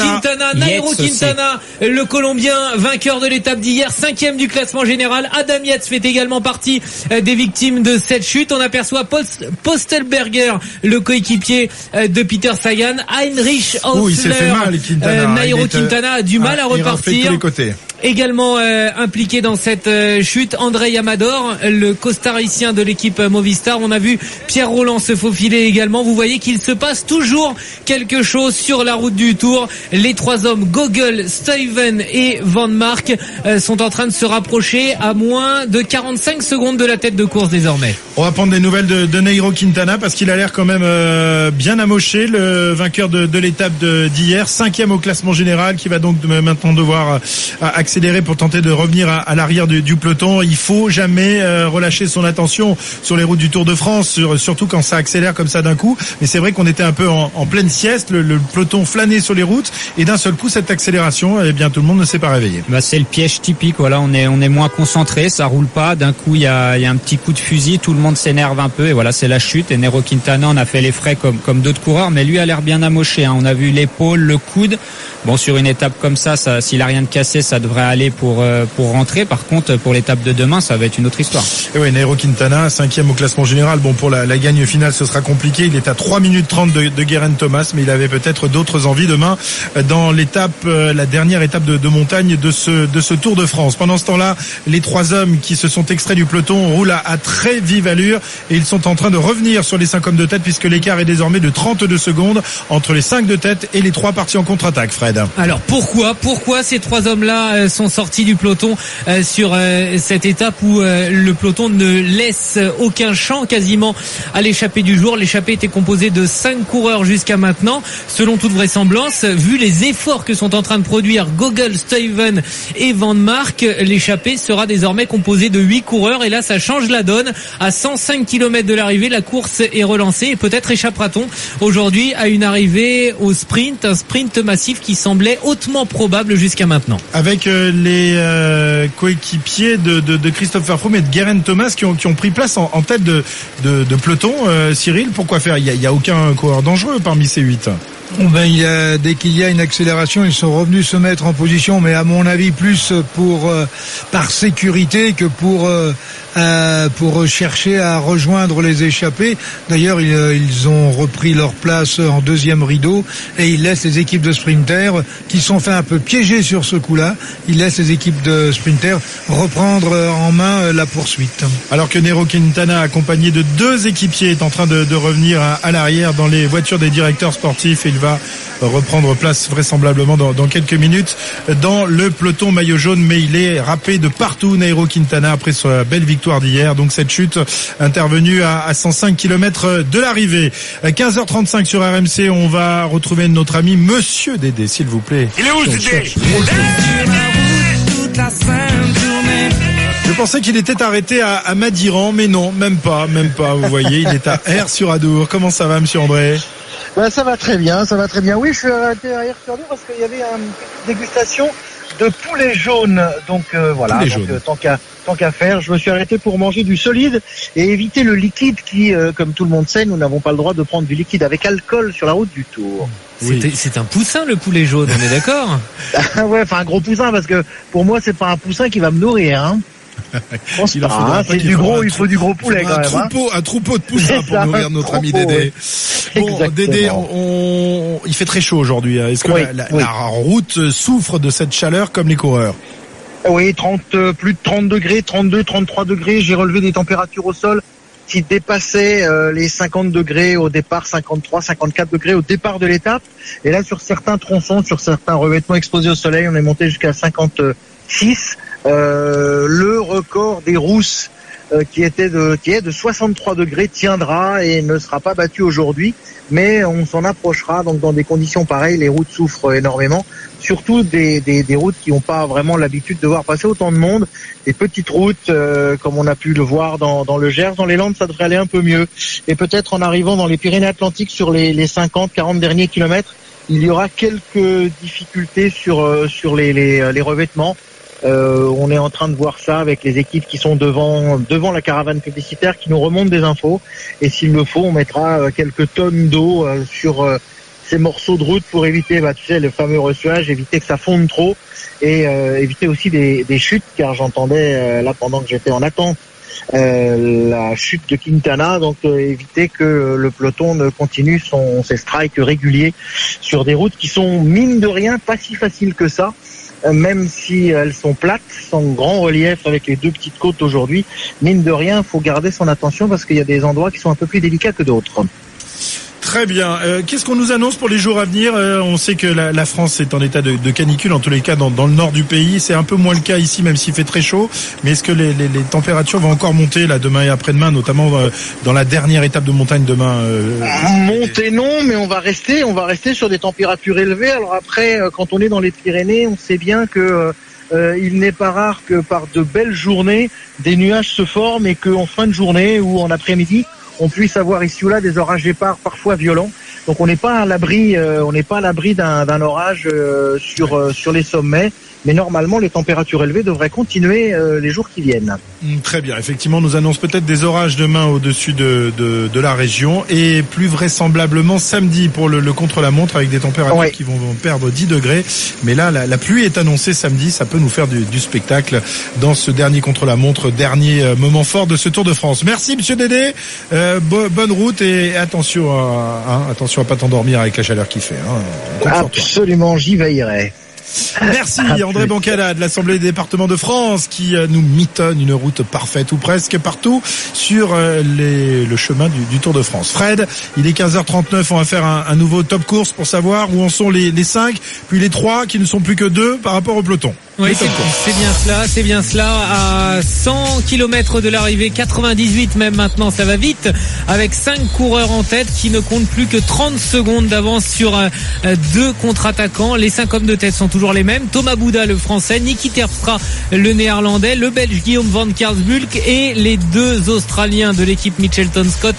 Quintana, le Colombien vainqueur de l'étape d'hier, 5e du classement général. Adam Yates fait également partie des victimes de cette chute. On aperçoit Postelberger, le coéquipier de Peter Sagan. Heinrich Hausler, Nairo Quintana a du mal à repartir. Également impliqué dans cette chute, André Amador, le costaricien de l'équipe Movistar. On a vu Pierre Roland se faufiler également. Vous voyez qu'il se passe toujours quelque chose sur la route du Tour. Les 3 hommes, Gogol, Stuyven et Van Mark, sont en train de se rapprocher à moins de 45 secondes de la tête de course désormais. On va prendre des nouvelles de Nairo Quintana parce qu'il a l'air quand même bien amoché, le vainqueur de l'étape d'hier, 5e au classement général, qui va donc maintenant devoir accélérer pour tenter de revenir à l'arrière du peloton. Il faut jamais relâcher son attention sur les routes du Tour de France, surtout quand ça accélère comme ça d'un coup. Mais c'est vrai qu'on était un peu en pleine sieste, le peloton flânait sur les routes, et d'un seul coup cette accélération, eh bien tout le monde ne s'est pas réveillé. C'est le piège typique. Voilà, on est moins concentré, ça roule pas. D'un coup il y a un petit coup de fusil, tout le monde s'énerve un peu, et voilà, c'est la chute. Et Nairo Quintana en a fait les frais comme d'autres coureurs, mais lui a l'air bien amoché. On a vu l'épaule, le coude. Bon, sur une étape comme ça, s'il a rien de cassé, ça devrait devrait aller pour rentrer. Par contre, pour l'étape de demain, ça va être une autre histoire. Et ouais, Nairo Quintana, 5e au classement général. Bon, pour la gagne finale, ce sera compliqué. Il est à 3 minutes 30 de Geraint Thomas, mais il avait peut-être d'autres envies demain dans la dernière étape de montagne de ce Tour de France. Pendant ce temps-là, les 3 hommes qui se sont extraits du peloton roulent à très vive allure et ils sont en train de revenir sur les 5 hommes de tête puisque l'écart est désormais de 32 secondes entre les 5 de tête et les 3 partis en contre-attaque, Fred. Alors pourquoi ces 3 hommes-là sont sortis du peloton sur cette étape où le peloton ne laisse aucun champ quasiment à l'échappée du jour. L'échappée était composée de 5 coureurs jusqu'à maintenant. Selon toute vraisemblance, vu les efforts que sont en train de produire Gogol, Stuyven et Van Mark, l'échappée sera désormais composée de 8 coureurs et là ça change la donne. À 105 km de l'arrivée, la course est relancée et peut-être échappera-t-on aujourd'hui à une arrivée au sprint, un sprint massif qui semblait hautement probable jusqu'à maintenant. Avec les coéquipiers de Christopher Froome et de Geraint Thomas qui ont pris place en tête de peloton. Cyril, pourquoi faire ? Il y a aucun coureur dangereux parmi ces 8. Ben, dès qu'il y a une accélération, ils sont revenus se mettre en position, mais à mon avis plus par sécurité que pour chercher à rejoindre les échappés. D'ailleurs, ils ont repris leur place en deuxième rideau et ils laissent les équipes de sprinters qui sont fait un peu piégées sur ce coup-là. Ils laissent les équipes de sprinters reprendre en main la poursuite. Alors que Nairo Quintana, accompagné de 2 équipiers, est en train de revenir à l'arrière dans les voitures des directeurs sportifs et il va reprendre place vraisemblablement dans quelques minutes dans le peloton maillot jaune, mais il est râpé de partout, Nairo Quintana, après sa belle victoire d'hier. Donc cette chute intervenue à 105 km de l'arrivée. 15h35 sur RMC, on va retrouver notre ami Monsieur Dédé, s'il vous plaît. Il est où, Dédé ? Je pensais qu'il était arrêté à Madiran, mais non, même pas, vous voyez, il est à Aire-sur-Adour. Comment ça va, Monsieur André ? Ben, ça va très bien. Oui, je suis arrêté à Aire-sur-Adour parce qu'il y avait une dégustation de poulet jaune. Donc voilà, tant qu'à faire, je me suis arrêté pour manger du solide et éviter le liquide qui, comme tout le monde sait, nous n'avons pas le droit de prendre du liquide avec alcool sur la route du Tour. Oui. C'est un poussin le poulet jaune, on est d'accord ? Ouais, enfin un gros poussin parce que pour moi c'est pas un poussin qui va me nourrir, hein. Il faut du gros poulet quand même. Un troupeau de poussins pour nourrir notre ami Dédé. Bon, Dédé, il fait très chaud aujourd'hui. Est-ce que la route souffre de cette chaleur comme les coureurs ? Oui, plus de 30 degrés, 32, 33 degrés. J'ai relevé des températures au sol qui dépassaient les 50 degrés au départ, 53, 54 degrés au départ de l'étape. Et là, sur certains tronçons, sur certains revêtements exposés au soleil, on est monté jusqu'à 56. Le record des rousses qui est de 63 degrés tiendra et ne sera pas battu aujourd'hui, mais on s'en approchera. Donc dans des conditions pareilles, les routes souffrent énormément, surtout des routes qui n'ont pas vraiment l'habitude de voir passer autant de monde. Des petites routes comme on a pu le voir dans le Gers, dans les Landes, ça devrait aller un peu mieux. Et peut-être en arrivant dans les Pyrénées-Atlantiques sur les 50-40 derniers kilomètres, il y aura quelques difficultés sur les revêtements. On est en train de voir ça avec les équipes qui sont devant la caravane publicitaire qui nous remontent des infos. Et s'il le faut, on mettra quelques tonnes d'eau sur ces morceaux de route pour éviter, le fameux ressuage, éviter que ça fonde trop et éviter aussi des chutes, car j'entendais là pendant que j'étais en attente la chute de Quintana, donc éviter que le peloton ne continue ses strikes réguliers sur des routes qui sont mine de rien pas si faciles que ça. Même si elles sont plates, sans grand relief avec les 2 petites côtes aujourd'hui, mine de rien, il faut garder son attention parce qu'il y a des endroits qui sont un peu plus délicats que d'autres. Très bien. Qu'est-ce qu'on nous annonce pour les jours à venir ? On sait que la France est en état de canicule, en tous les cas dans le nord du pays. C'est un peu moins le cas ici, même s'il fait très chaud. Mais est-ce que les températures vont encore monter là demain et après-demain, notamment dans la dernière étape de montagne demain Monter non, mais on va rester sur des températures élevées. Alors après, quand on est dans les Pyrénées, on sait bien que il n'est pas rare que par de belles journées, des nuages se forment et qu'en fin de journée ou en après-midi, on puisse avoir ici ou là des orages épars parfois violents. Donc on n'est pas à l'abri, d'un orage sur les sommets. Mais normalement, les températures élevées devraient continuer les jours qui viennent. Très bien. Effectivement, on nous annonce peut-être des orages demain au-dessus de la région et plus vraisemblablement samedi pour le contre-la-montre avec des températures qui vont perdre 10 degrés. Mais là, la pluie est annoncée samedi. Ça peut nous faire du spectacle dans ce dernier contre-la-montre, dernier moment fort de ce Tour de France. Merci, monsieur Dédé. Bonne route et attention à pas t'endormir avec la chaleur qu'il fait. Absolument, j'y veillerai. Merci André Bancala de l'Assemblée des départements de France qui nous mitonne une route parfaite ou presque partout sur le chemin du Tour de France. Fred, il est 15h39, on va faire un nouveau top course pour savoir où en sont les 5, puis les 3 qui ne sont plus que 2 par rapport au peloton. Oui, c'est bien cela. À 100 km de l'arrivée, 98 même maintenant, ça va vite, avec 5 coureurs en tête qui ne comptent plus que 30 secondes d'avance sur 2 contre-attaquants. Les 5 hommes de tête sont toujours les mêmes. Thomas Bouda, le français, Niki Terpstra, le néerlandais, le belge Guillaume van Kaarsbulk et les 2 australiens de l'équipe Mitchelton Scott,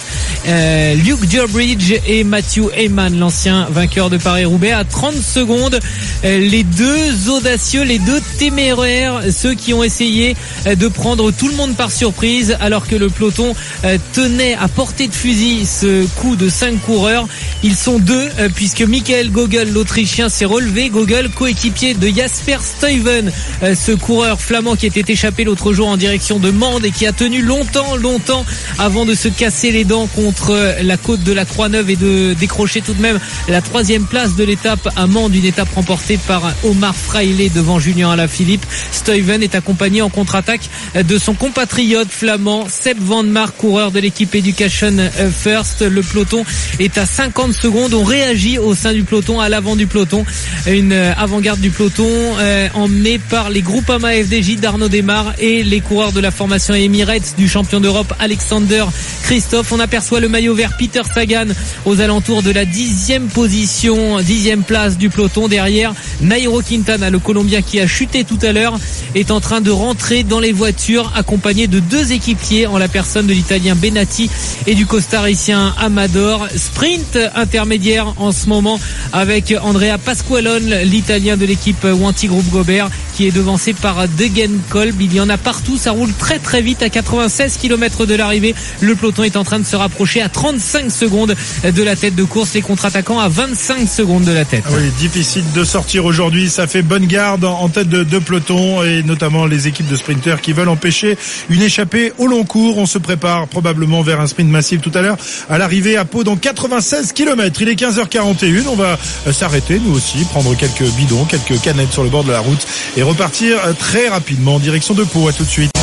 Luke Durbridge et Matthew Heyman, l'ancien vainqueur de Paris-Roubaix. À 30 secondes, les 2 audacieux, les 2 téméraires, ceux qui ont essayé de prendre tout le monde par surprise alors que le peloton tenait à portée de fusil ce coup de 5 coureurs. Ils sont 2 puisque Michael Gogel, l'Autrichien, s'est relevé. Gogel, coéquipier de Jasper Stuyven, ce coureur flamand qui était échappé l'autre jour en direction de Mende et qui a tenu longtemps avant de se casser les dents contre la côte de la Croix-Neuve et de décrocher tout de même la 3e place de l'étape à Mende, une étape remportée par Omar Fraile devant Julien Alaphilippe. Stuyven est accompagné en contre-attaque de son compatriote flamand Sepp Van Mark, coureur de l'équipe Education First. Le peloton est à 50 secondes. On réagit au sein du peloton, à l'avant du peloton. Une avant-garde du peloton emmenée par les Groupama FDJ d'Arnaud Desmar et les coureurs de la formation Emirates du champion d'Europe Alexander Kristoff. On aperçoit le maillot vert Peter Sagan aux alentours de la 10e position, 10e place du peloton. Derrière, Nairo Quintana, le Colombien qui a chuté tout à l'heure, est en train de rentrer dans les voitures accompagné de 2 équipiers en la personne de l'Italien Benatti et du Costaricien Amador. Sprint intermédiaire en ce moment avec Andrea Pasqualone, l'Italien de l'équipe Wanty Groupe Gobert, qui est devancé par Degenkolb. Il y en a partout, ça roule très très vite à 96 km de l'arrivée. Le peloton est en train de se rapprocher à 35 secondes de la tête de course, les contre-attaquants à 25 secondes de la tête. Oui, difficile de sortir aujourd'hui, ça fait bonne garde en tête de peloton et notamment les équipes de sprinters qui veulent empêcher une échappée au long cours. On se prépare probablement vers un sprint massif tout à l'heure à l'arrivée à Pau dans 96 km. Il est 15h41, on va s'arrêter nous aussi, prendre quelques bidons, quelques canettes sur le bord de la route et repartir très rapidement en direction de Pau. À tout de suite.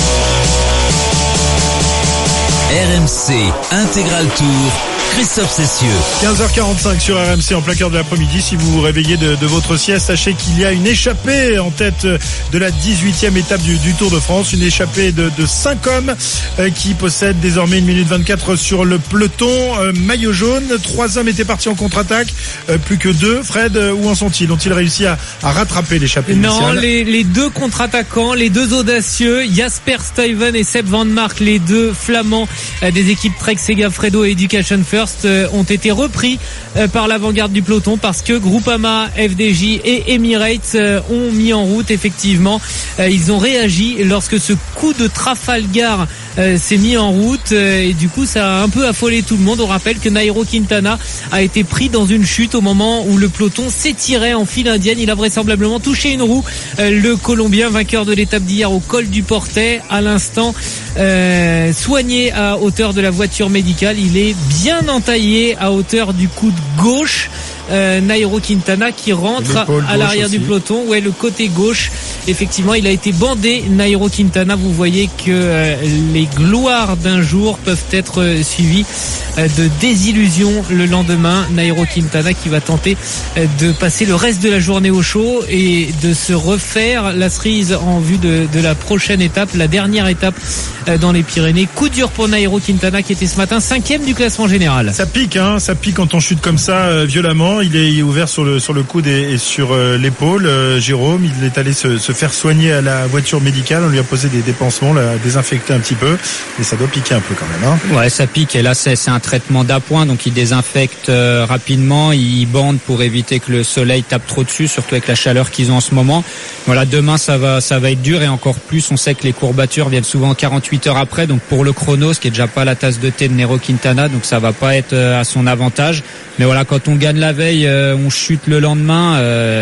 RMC Intégral Tour. Christophe Cessieux. 15h45 sur RMC en plein cœur de l'après-midi. Si vous vous réveillez de votre sieste, sachez qu'il y a une échappée en tête de la 18e étape du Tour de France. Une échappée de 5 hommes qui possèdent désormais 1 minute 24 sur le peloton. Maillot jaune, 3 hommes étaient partis en contre-attaque, plus que 2. Fred, où en sont-ils? Ont-ils réussi à rattraper l'échappée initiale? Non, les 2 contre-attaquants, les 2 audacieux, Jasper Stuyven et Sepp Van Mark, les 2 flamands des équipes Trek Segafredo et Education First, ont été repris par l'avant-garde du peloton parce que Groupama, FDJ et Emirates ont mis en route effectivement. Ils ont réagi lorsque ce coup de Trafalgar s'est mis en route et du coup ça a un peu affolé tout le monde. On rappelle que Nairo Quintana a été pris dans une chute au moment où le peloton s'étirait en file indienne. Il a vraisemblablement touché une roue. Le Colombien, vainqueur de l'étape d'hier au col du Portet, à l'instant soigné à hauteur de la voiture médicale. Il est bien entaillé à hauteur du coude gauche. Nairo Quintana qui rentre à l'arrière du peloton. Ouais, le côté gauche. Effectivement, il a été bandé. Nairo Quintana, vous voyez que les gloires d'un jour peuvent être suivies de désillusions le lendemain. Nairo Quintana qui va tenter de passer le reste de la journée au chaud et de se refaire la cerise en vue de la prochaine étape, la dernière étape dans les Pyrénées. Coup dur pour Nairo Quintana qui était ce matin 5e du classement général. Ça pique, hein, ça pique quand on chute comme ça violemment. Il est ouvert sur le coude et sur l'épaule. Jérôme, il est allé se se faire soigner à la voiture médicale. On lui a posé des pansements, l'a désinfecté un petit peu, et ça doit piquer un peu quand même. Hein. Ouais, ça pique. Et là, c'est un traitement d'appoint, donc il désinfecte rapidement, il bande pour éviter que le soleil tape trop dessus, surtout avec la chaleur qu'ils ont en ce moment. Voilà, demain ça va être dur, et encore plus, on sait que les courbatures viennent souvent 48 heures après. Donc pour le chrono, ce qui est déjà pas la tasse de thé de Nairo Quintana, donc ça va pas être à son avantage. Mais voilà, quand on gagne la veille, on chute le lendemain,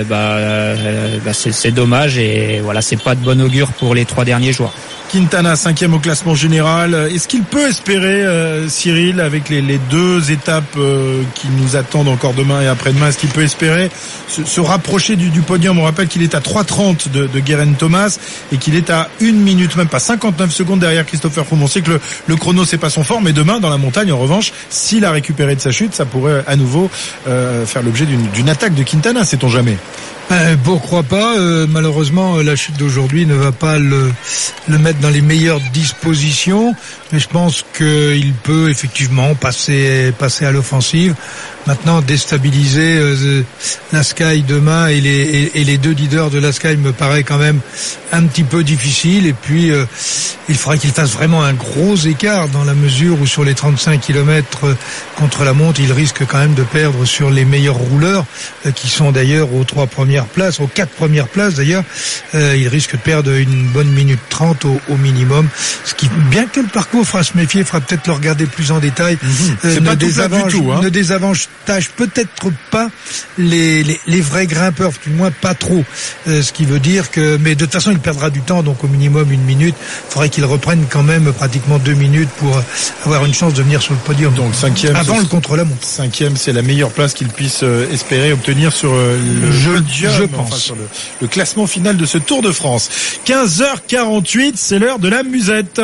c'est dommage, et voilà, c'est pas de bon augure pour les 3 derniers jours. Quintana, 5e au classement général. Est-ce qu'il peut espérer, Cyril, avec les 2 étapes qui nous attendent encore demain et après-demain, est-ce qu'il peut espérer se rapprocher du podium? On rappelle qu'il est à 3,30 de Geraint Thomas et qu'il est à 1 minute, même pas 59 secondes derrière Christopher Froome. On sait que le chrono c'est pas son fort, mais demain dans la montagne, en revanche, s'il a récupéré de sa chute, ça pourrait à nouveau faire l'objet d'une attaque de Quintana, sait-on jamais. Pourquoi pas, malheureusement la chute d'aujourd'hui ne va pas le mettre dans les meilleures dispositions, mais je pense qu'il peut effectivement passer à l'offensive. Maintenant, déstabiliser la Sky demain et les 2 leaders de la Sky me paraît quand même un petit peu difficile. Et puis il faudrait qu'il fasse vraiment un gros écart, dans la mesure où sur les 35 km contre la montre, il risque quand même de perdre sur les meilleurs rouleurs, qui sont d'ailleurs aux 4 premières places d'ailleurs. Il risque de perdre une bonne minute 30 au minimum, ce qui, bien que le parcours fera se méfier, fera peut-être le regarder plus en détail, c'est pas tout plat du tout, hein. Ne désavantage peut-être pas les vrais grimpeurs, du moins pas trop, ce qui veut dire que, mais de toute façon il perdra du temps, donc au minimum 1 minute. Il faudrait qu'il reprenne quand même pratiquement 2 minutes pour avoir une chance de venir sur le podium. Donc 5e avant le contre-la-montre. 5e, c'est la meilleure place qu'il puisse espérer obtenir sur le podium, je pense, enfin, sur le classement final de ce Tour de France. 15h48, c'est l'heure de la musette.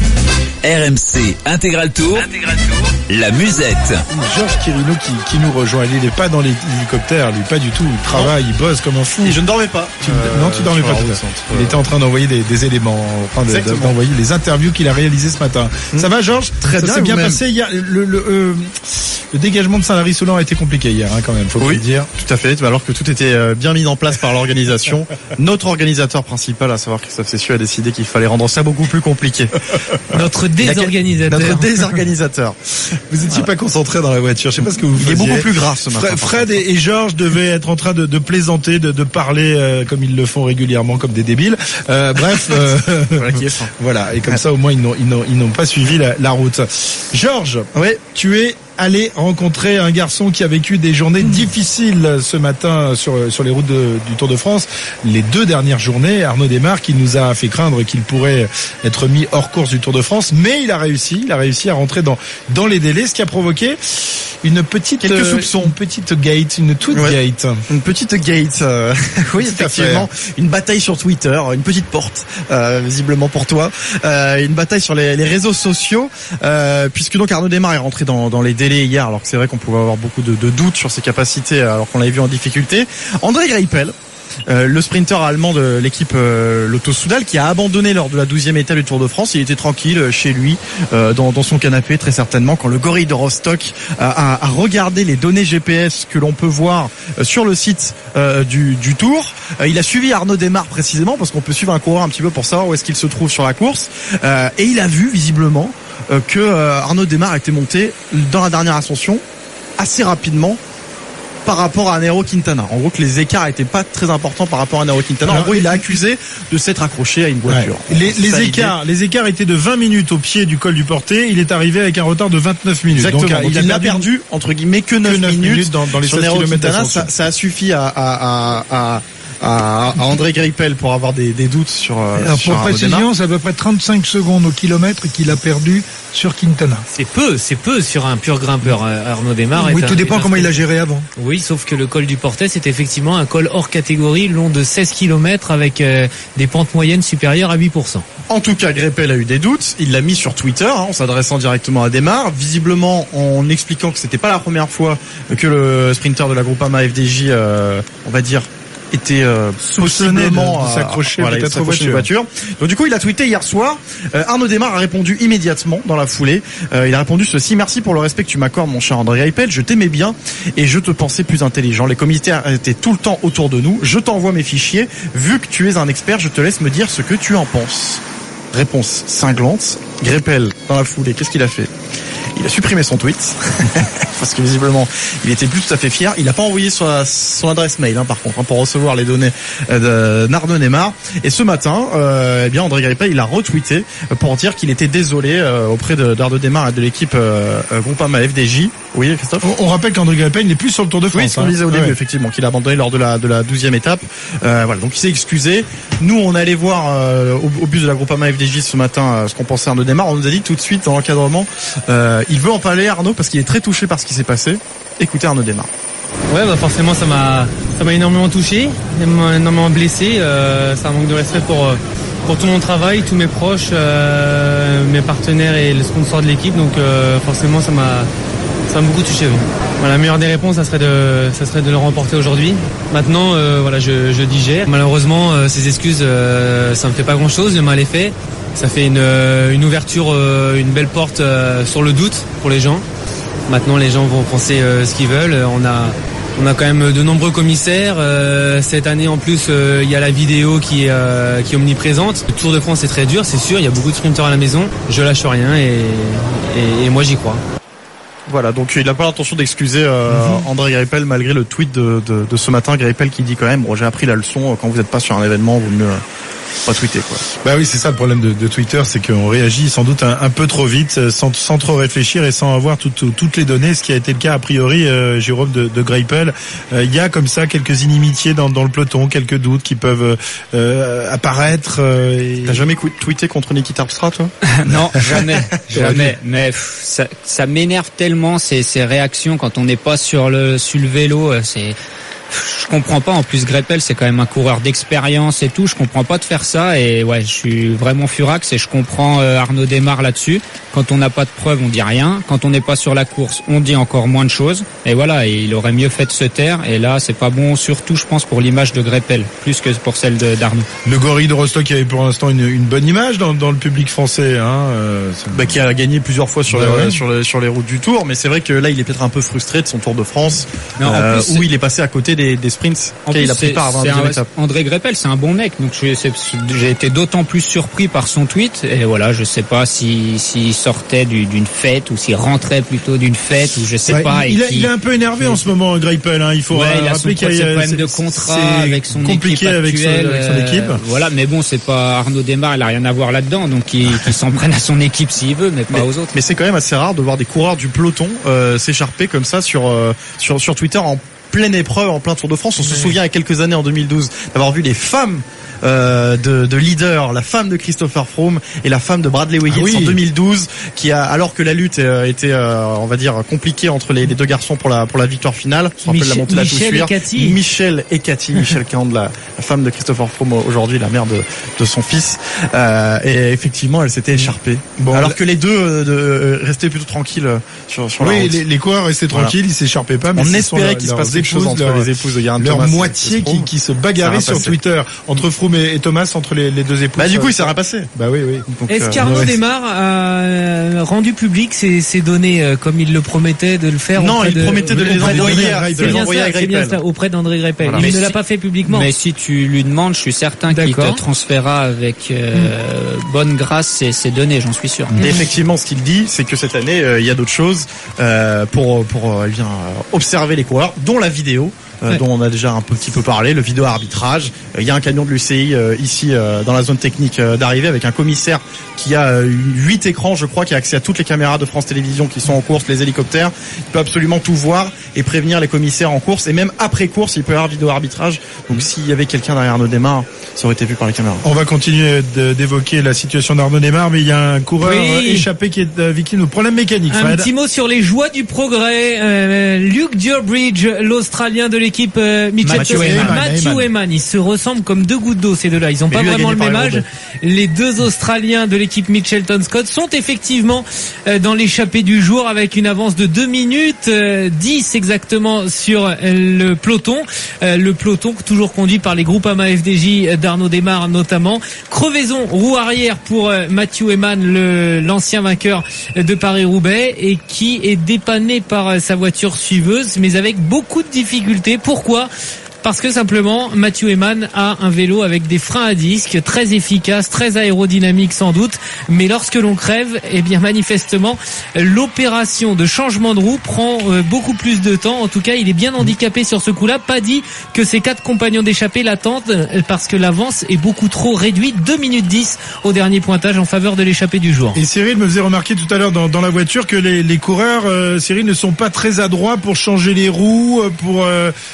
RMC Intégral Tour. La musette. Georges Quirino qui nous rejoint. Il n'est pas dans l'hélicoptère, lui, pas du tout. Il travaille, il bosse comme un fou. Et je ne dormais pas. Non, tu dormais pas. Il était en train d'envoyer des éléments, d'envoyer les interviews qu'il a réalisées ce matin. Ça va, Georges? Très bien. Ça s'est bien passé hier. Le dégagement de Saint-Lary-Soulan a été compliqué hier, hein, quand même, faut le dire. Tout à fait. Alors que tout était bien mis en place par l'organisation. Notre organisateur principal, à savoir Christophe Cessieux, a décidé qu'il fallait rendre ça beaucoup plus compliqué. Notre désorganisateur. Vous étiez pas concentré dans la voiture. Je sais pas ce que vous faisiez. Il est beaucoup plus grave ce matin. Fred et Georges devaient être en train de plaisanter, de parler comme ils le font régulièrement, comme des débiles. Bref, voilà. Et comme ça, au moins, ils n'ont pas suivi la route. Georges, tu es allé rencontrer un garçon qui a vécu des journées difficiles ce matin sur les routes du Tour de France. Les 2 dernières journées, Arnaud Démare, qui nous a fait craindre qu'il pourrait être mis hors course du Tour de France, mais il a réussi à rentrer dans les délais, ce qui a provoqué quelques soupçons, une petite gate. Une petite gate, oui, effectivement. Une bataille sur Twitter, une petite porte, visiblement pour toi, une bataille sur les réseaux sociaux, puisque donc Arnaud Démare est rentré dans les délais hier, alors que c'est vrai qu'on pouvait avoir beaucoup de doutes sur ses capacités, alors qu'on l'avait vu en difficulté. André Greipel, le sprinter allemand de l'équipe Lotto Soudal, qui a abandonné lors de la 12e étape du Tour de France. Il était tranquille chez lui, dans son canapé, très certainement, quand le gorille de Rostock a regardé les données GPS que l'on peut voir sur le site du Tour. Il a suivi Arnaud Démare précisément, parce qu'on peut suivre un coureur un petit peu pour savoir où est-ce qu'il se trouve sur la course, et il a vu visiblement que Arnaud Démare était monté dans la dernière ascension assez rapidement par rapport à Nairo Quintana. En gros, que les écarts n'étaient pas très importants par rapport à Nairo Quintana. En gros, il a accusé de s'être accroché à une voiture. Les écarts étaient de 20 minutes au pied du col du Portet. Il est arrivé avec un retard de 29 minutes. Exactement. Donc il n'a perdu, entre guillemets, que 9 minutes dans les 16 km Quintana. Ça a suffi à André Greipel pour avoir des doutes sur pour précision, c'est à peu près 35 secondes au kilomètre qu'il a perdu sur Quintana. C'est peu sur un pur grimpeur. Arnaud Démare. Oui, tout dépend comment il a géré avant. Oui, sauf que le col du Portet, c'est effectivement un col hors catégorie, long de 16 km avec des pentes moyennes supérieures à 8%. En tout cas, Greipel a eu des doutes. Il l'a mis sur Twitter, en s'adressant directement à Démare, visiblement en expliquant que c'était pas la première fois que le sprinter de la Groupama FDJ, on va dire, était possiblement de s'accrocher peut-être aux voitures. Donc du coup, il a tweeté hier soir. Arnaud Démare a répondu immédiatement dans la foulée. Il a répondu ceci: merci pour le respect que tu m'accordes, mon cher André Greipel. Je t'aimais bien et je te pensais plus intelligent. Les comités étaient tout le temps autour de nous. Je t'envoie mes fichiers. Vu que tu es un expert, je te laisse me dire ce que tu en penses. Réponse cinglante. Greipel, dans la foulée, qu'est-ce qu'il a fait? Il a supprimé son tweet parce que visiblement il était plus tout à fait fier. Il n'a pas envoyé son adresse mail par contre pour recevoir les données d'Arnaud Démare. Et ce matin, eh bien André Greipel il a retweeté pour dire qu'il était désolé auprès d'Arnaud Démare et de l'équipe Groupama FDJ. Oui, Christophe. On rappelle qu'André Greipel n'est plus sur le Tour de France. Oui, ce qu'on disait au début, effectivement, qu'il a abandonné lors de la 12e étape. Voilà, donc il s'est excusé. Nous, on allait voir au bus de la Groupama FDJ ce matin ce qu'on pensait Arnaud Démare. On nous a dit tout de suite dans l'encadrement, il veut en parler Arnaud parce qu'il est très touché par ce qui s'est passé. Écoutez Arnaud Démare. Ouais, forcément ça m'a énormément touché, énormément blessé. C'est un manque de respect pour tout mon travail, tous mes proches, mes partenaires et les sponsors de l'équipe. Donc forcément ça m'a beaucoup touché. Oui. Voilà, la meilleure des réponses, ça serait de le remporter aujourd'hui. Maintenant, je digère. Malheureusement, ces excuses, ça me fait pas grand-chose. Le mal est fait. Ça fait une ouverture, une belle porte sur le doute pour les gens. Maintenant, les gens vont penser ce qu'ils veulent. On a quand même de nombreux commissaires. Cette année, en plus, il y a la vidéo qui est omniprésente. Le Tour de France, c'est très dur, c'est sûr. Il y a beaucoup de sprinteurs à la maison. Je lâche rien et moi, j'y crois. Voilà, donc il n'a pas l'intention d'excuser André Greipel malgré le tweet de ce matin. Greipel qui dit quand même, j'ai appris la leçon, quand vous n'êtes pas sur un événement, vous mieux pas tweeter quoi. Bah oui, c'est ça le problème de Twitter, c'est qu'on réagit sans doute un peu trop vite, sans trop réfléchir et sans avoir toutes les données, ce qui a été le cas a priori, Jérôme de Greipel. Il y a comme ça quelques inimitiés dans le peloton, quelques doutes qui peuvent apparaître. T'as jamais tweeté contre Niki Terpstra, toi? Non, jamais. Mais ça m'énerve tellement ces réactions quand on n'est pas sur le vélo. Je comprends pas. En plus, Greipel, c'est quand même un coureur d'expérience et tout. Je comprends pas de faire ça. Et ouais, je suis vraiment furax et je comprends Arnaud Démare là-dessus. Quand on n'a pas de preuves, on dit rien. Quand on n'est pas sur la course, on dit encore moins de choses. Et voilà, et il aurait mieux fait de se taire. Et là, c'est pas bon, surtout, je pense, pour l'image de Greipel, plus que pour celle d'Arnaud. Le gorille de Rostock avait pour l'instant une bonne image dans le public français, qui a gagné plusieurs fois sur les routes du Tour. Mais c'est vrai que là, il est peut-être un peu frustré de son Tour de France, où il est passé à côté des sprints. Il a pris part avant la deuxième étape. André Greipel, c'est un bon mec, donc j'ai été d'autant plus surpris par son tweet. Et voilà, je sais pas s'il sortait d'une fête ou s'il rentrait plutôt d'une fête ou je sais pas. Il est un peu énervé en ce moment, Greipel. Il faut rappeler qu'il y a problème de contrat avec son compliqué équipe avec son équipe. Voilà, mais bon, c'est pas Arnaud Démare, il a rien à voir là-dedans, donc qu'il s'en prenne à son équipe s'il veut, mais pas aux autres. Mais c'est quand même assez rare de voir des coureurs du peloton s'écharper comme ça sur Twitter en pleine épreuve, en plein Tour de France. On se souvient il y a quelques années, en 2012, d'avoir vu les femmes de leader, la femme de Christopher Froome et la femme de Bradley Wiggins en 2012, alors que la lutte était on va dire compliquée entre les deux garçons pour la victoire finale. On se rappelle la montée de la Toussuire. Michel Caand, la femme de Christopher Froome aujourd'hui, la mère de son fils. Et effectivement, elle s'était écharpée. Alors que les deux restaient plutôt tranquilles sur la route. Les coureurs restaient tranquilles, ils s'écharpaient pas. Mais on espérait qu'il se passe quelque chose entre les épouses de Geraint Thomas. Leur moitié qui se bagarraient sur Twitter entre Froome et Thomas, entre les deux épouses. Du coup, il s'est rien passé. Oui. Donc, est-ce qu'Arnaud Démare a rendu public ces données comme il le promettait de le faire? Non, il promettait de les envoyer à Greipel. Auprès d'André Greipel. Voilà. Il ne l'a pas fait publiquement. Mais si tu lui demandes, je suis certain qu'il te transférera avec bonne grâce ces données, j'en suis sûr. Et effectivement, ce qu'il dit, c'est que cette année, il y a d'autres choses pour observer les coureurs, dont la vidéo. Dont on a déjà un petit peu parlé, le vidéo arbitrage. Il y a un camion de l'UCI ici dans la zone technique d'arrivée avec un commissaire qui a 8 écrans, je crois, qui a accès à toutes les caméras de France Télévisions qui sont en course, les hélicoptères. Il peut absolument tout voir et prévenir les commissaires en course et même après course, il peut y avoir vidéo arbitrage. Donc s'il y avait quelqu'un derrière Arnaud Démare, ça aurait été vu par les caméras. On va continuer d'évoquer la situation d'Arnaud Démare, mais il y a un coureur échappé qui est victime de problèmes mécaniques. Un petit mot sur les joies du progrès. Luke Durbridge, l'Australien de l'équipe l'équipe Mitchelton. Matthew Hayman. Ils se ressemblent comme deux gouttes d'eau, ces deux-là. Ils ont pas vraiment le même âge. Les deux Australiens de l'équipe Mitchelton Scott sont effectivement dans l'échappée du jour avec une avance de 2 minutes 10 exactement sur le peloton. Le peloton toujours conduit par les Groupama FDJ d'Arnaud Desmar notamment. Crevaison, roue arrière pour Matthew Hayman, l'ancien vainqueur de Paris-Roubaix, et qui est dépanné par sa voiture suiveuse, mais avec beaucoup de difficultés. Pourquoi ? Parce que simplement, Matthew Hayman a un vélo avec des freins à disque très efficaces, très aérodynamiques sans doute. Mais lorsque l'on crève, eh bien manifestement, l'opération de changement de roue prend beaucoup plus de temps. En tout cas, il est bien handicapé sur ce coup-là. Pas dit que ses 4 compagnons d'échappée l'attendent parce que l'avance est beaucoup trop réduite. 2 minutes 10 au dernier pointage en faveur de l'échappée du jour. Et Cyril me faisait remarquer tout à l'heure dans la voiture que les coureurs, Cyril, ne sont pas très adroits pour changer les roues, pour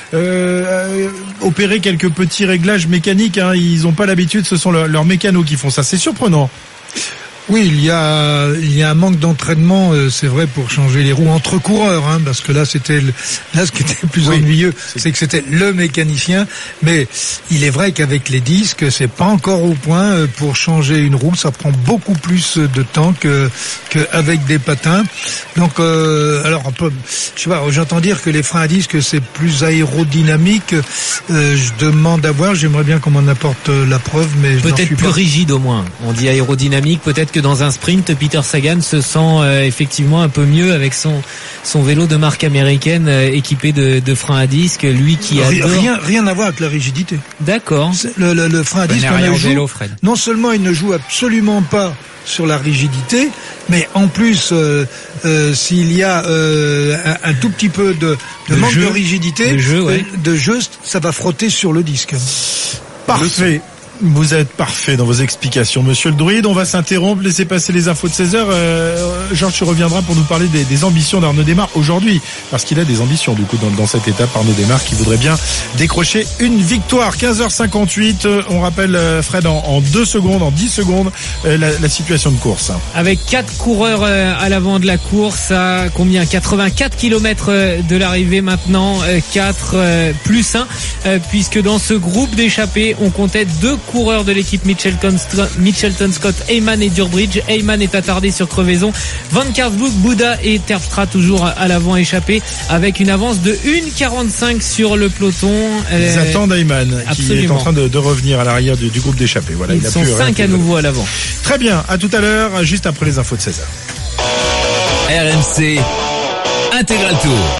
opérer quelques petits réglages mécaniques, hein. Ils n'ont pas l'habitude, ce sont leurs mécanos qui font ça. C'est surprenant. Oui, il y a un manque d'entraînement, c'est vrai, pour changer les roues entre coureurs, hein, parce que là ce qui était le plus ennuyeux, c'est que c'était le mécanicien. Mais il est vrai qu'avec les disques, c'est pas encore au point pour changer une roue. Ça prend beaucoup plus de temps qu'avec des patins. Donc, alors on peut, je sais pas, j'entends dire que les freins à disque c'est plus aérodynamique. Je demande à voir. J'aimerais bien qu'on m'en apporte la preuve, mais je peut-être plus rigide au moins. On dit aérodynamique, peut-être que dans un sprint, Peter Sagan se sent effectivement un peu mieux avec son vélo de marque américaine équipé de freins à disque. Lui qui adore... Rien à voir avec la rigidité. D'accord. Le frein à disque, non seulement il ne joue absolument pas sur la rigidité, mais en plus, s'il y a un tout petit peu de manque de rigidité, de jeu, ça va frotter sur le disque. Parfait. Vous êtes parfait dans vos explications, monsieur le druide. On va s'interrompre, laisser passer les infos de 16h. Georges, tu reviendras pour nous parler des ambitions d'Arnaud Desmar aujourd'hui, parce qu'il a des ambitions du coup dans cette étape. Arnaud Desmar qui voudrait bien décrocher une victoire. 15h58, on rappelle Fred en 2 secondes, en 10 secondes, la situation de course. Avec 4 coureurs à l'avant de la course, à combien 84 km de l'arrivée maintenant, 4 plus 1, puisque dans ce groupe d'échappés, on comptait 2 coureurs de l'équipe Mitchelton Scott, Hayman et Durbridge. Hayman est attardé sur crevaison. Van Kaarsbroek, Bouda et Terpstra toujours à l'avant échappé avec une avance de 1,45 sur le peloton. Ils attendent Hayman qui est en train de revenir à l'arrière du groupe d'échappés. Voilà, ils sont 5 à nouveau à l'avant. Très bien, à tout à l'heure, juste après les infos de 16h. RMC Intégral Tour.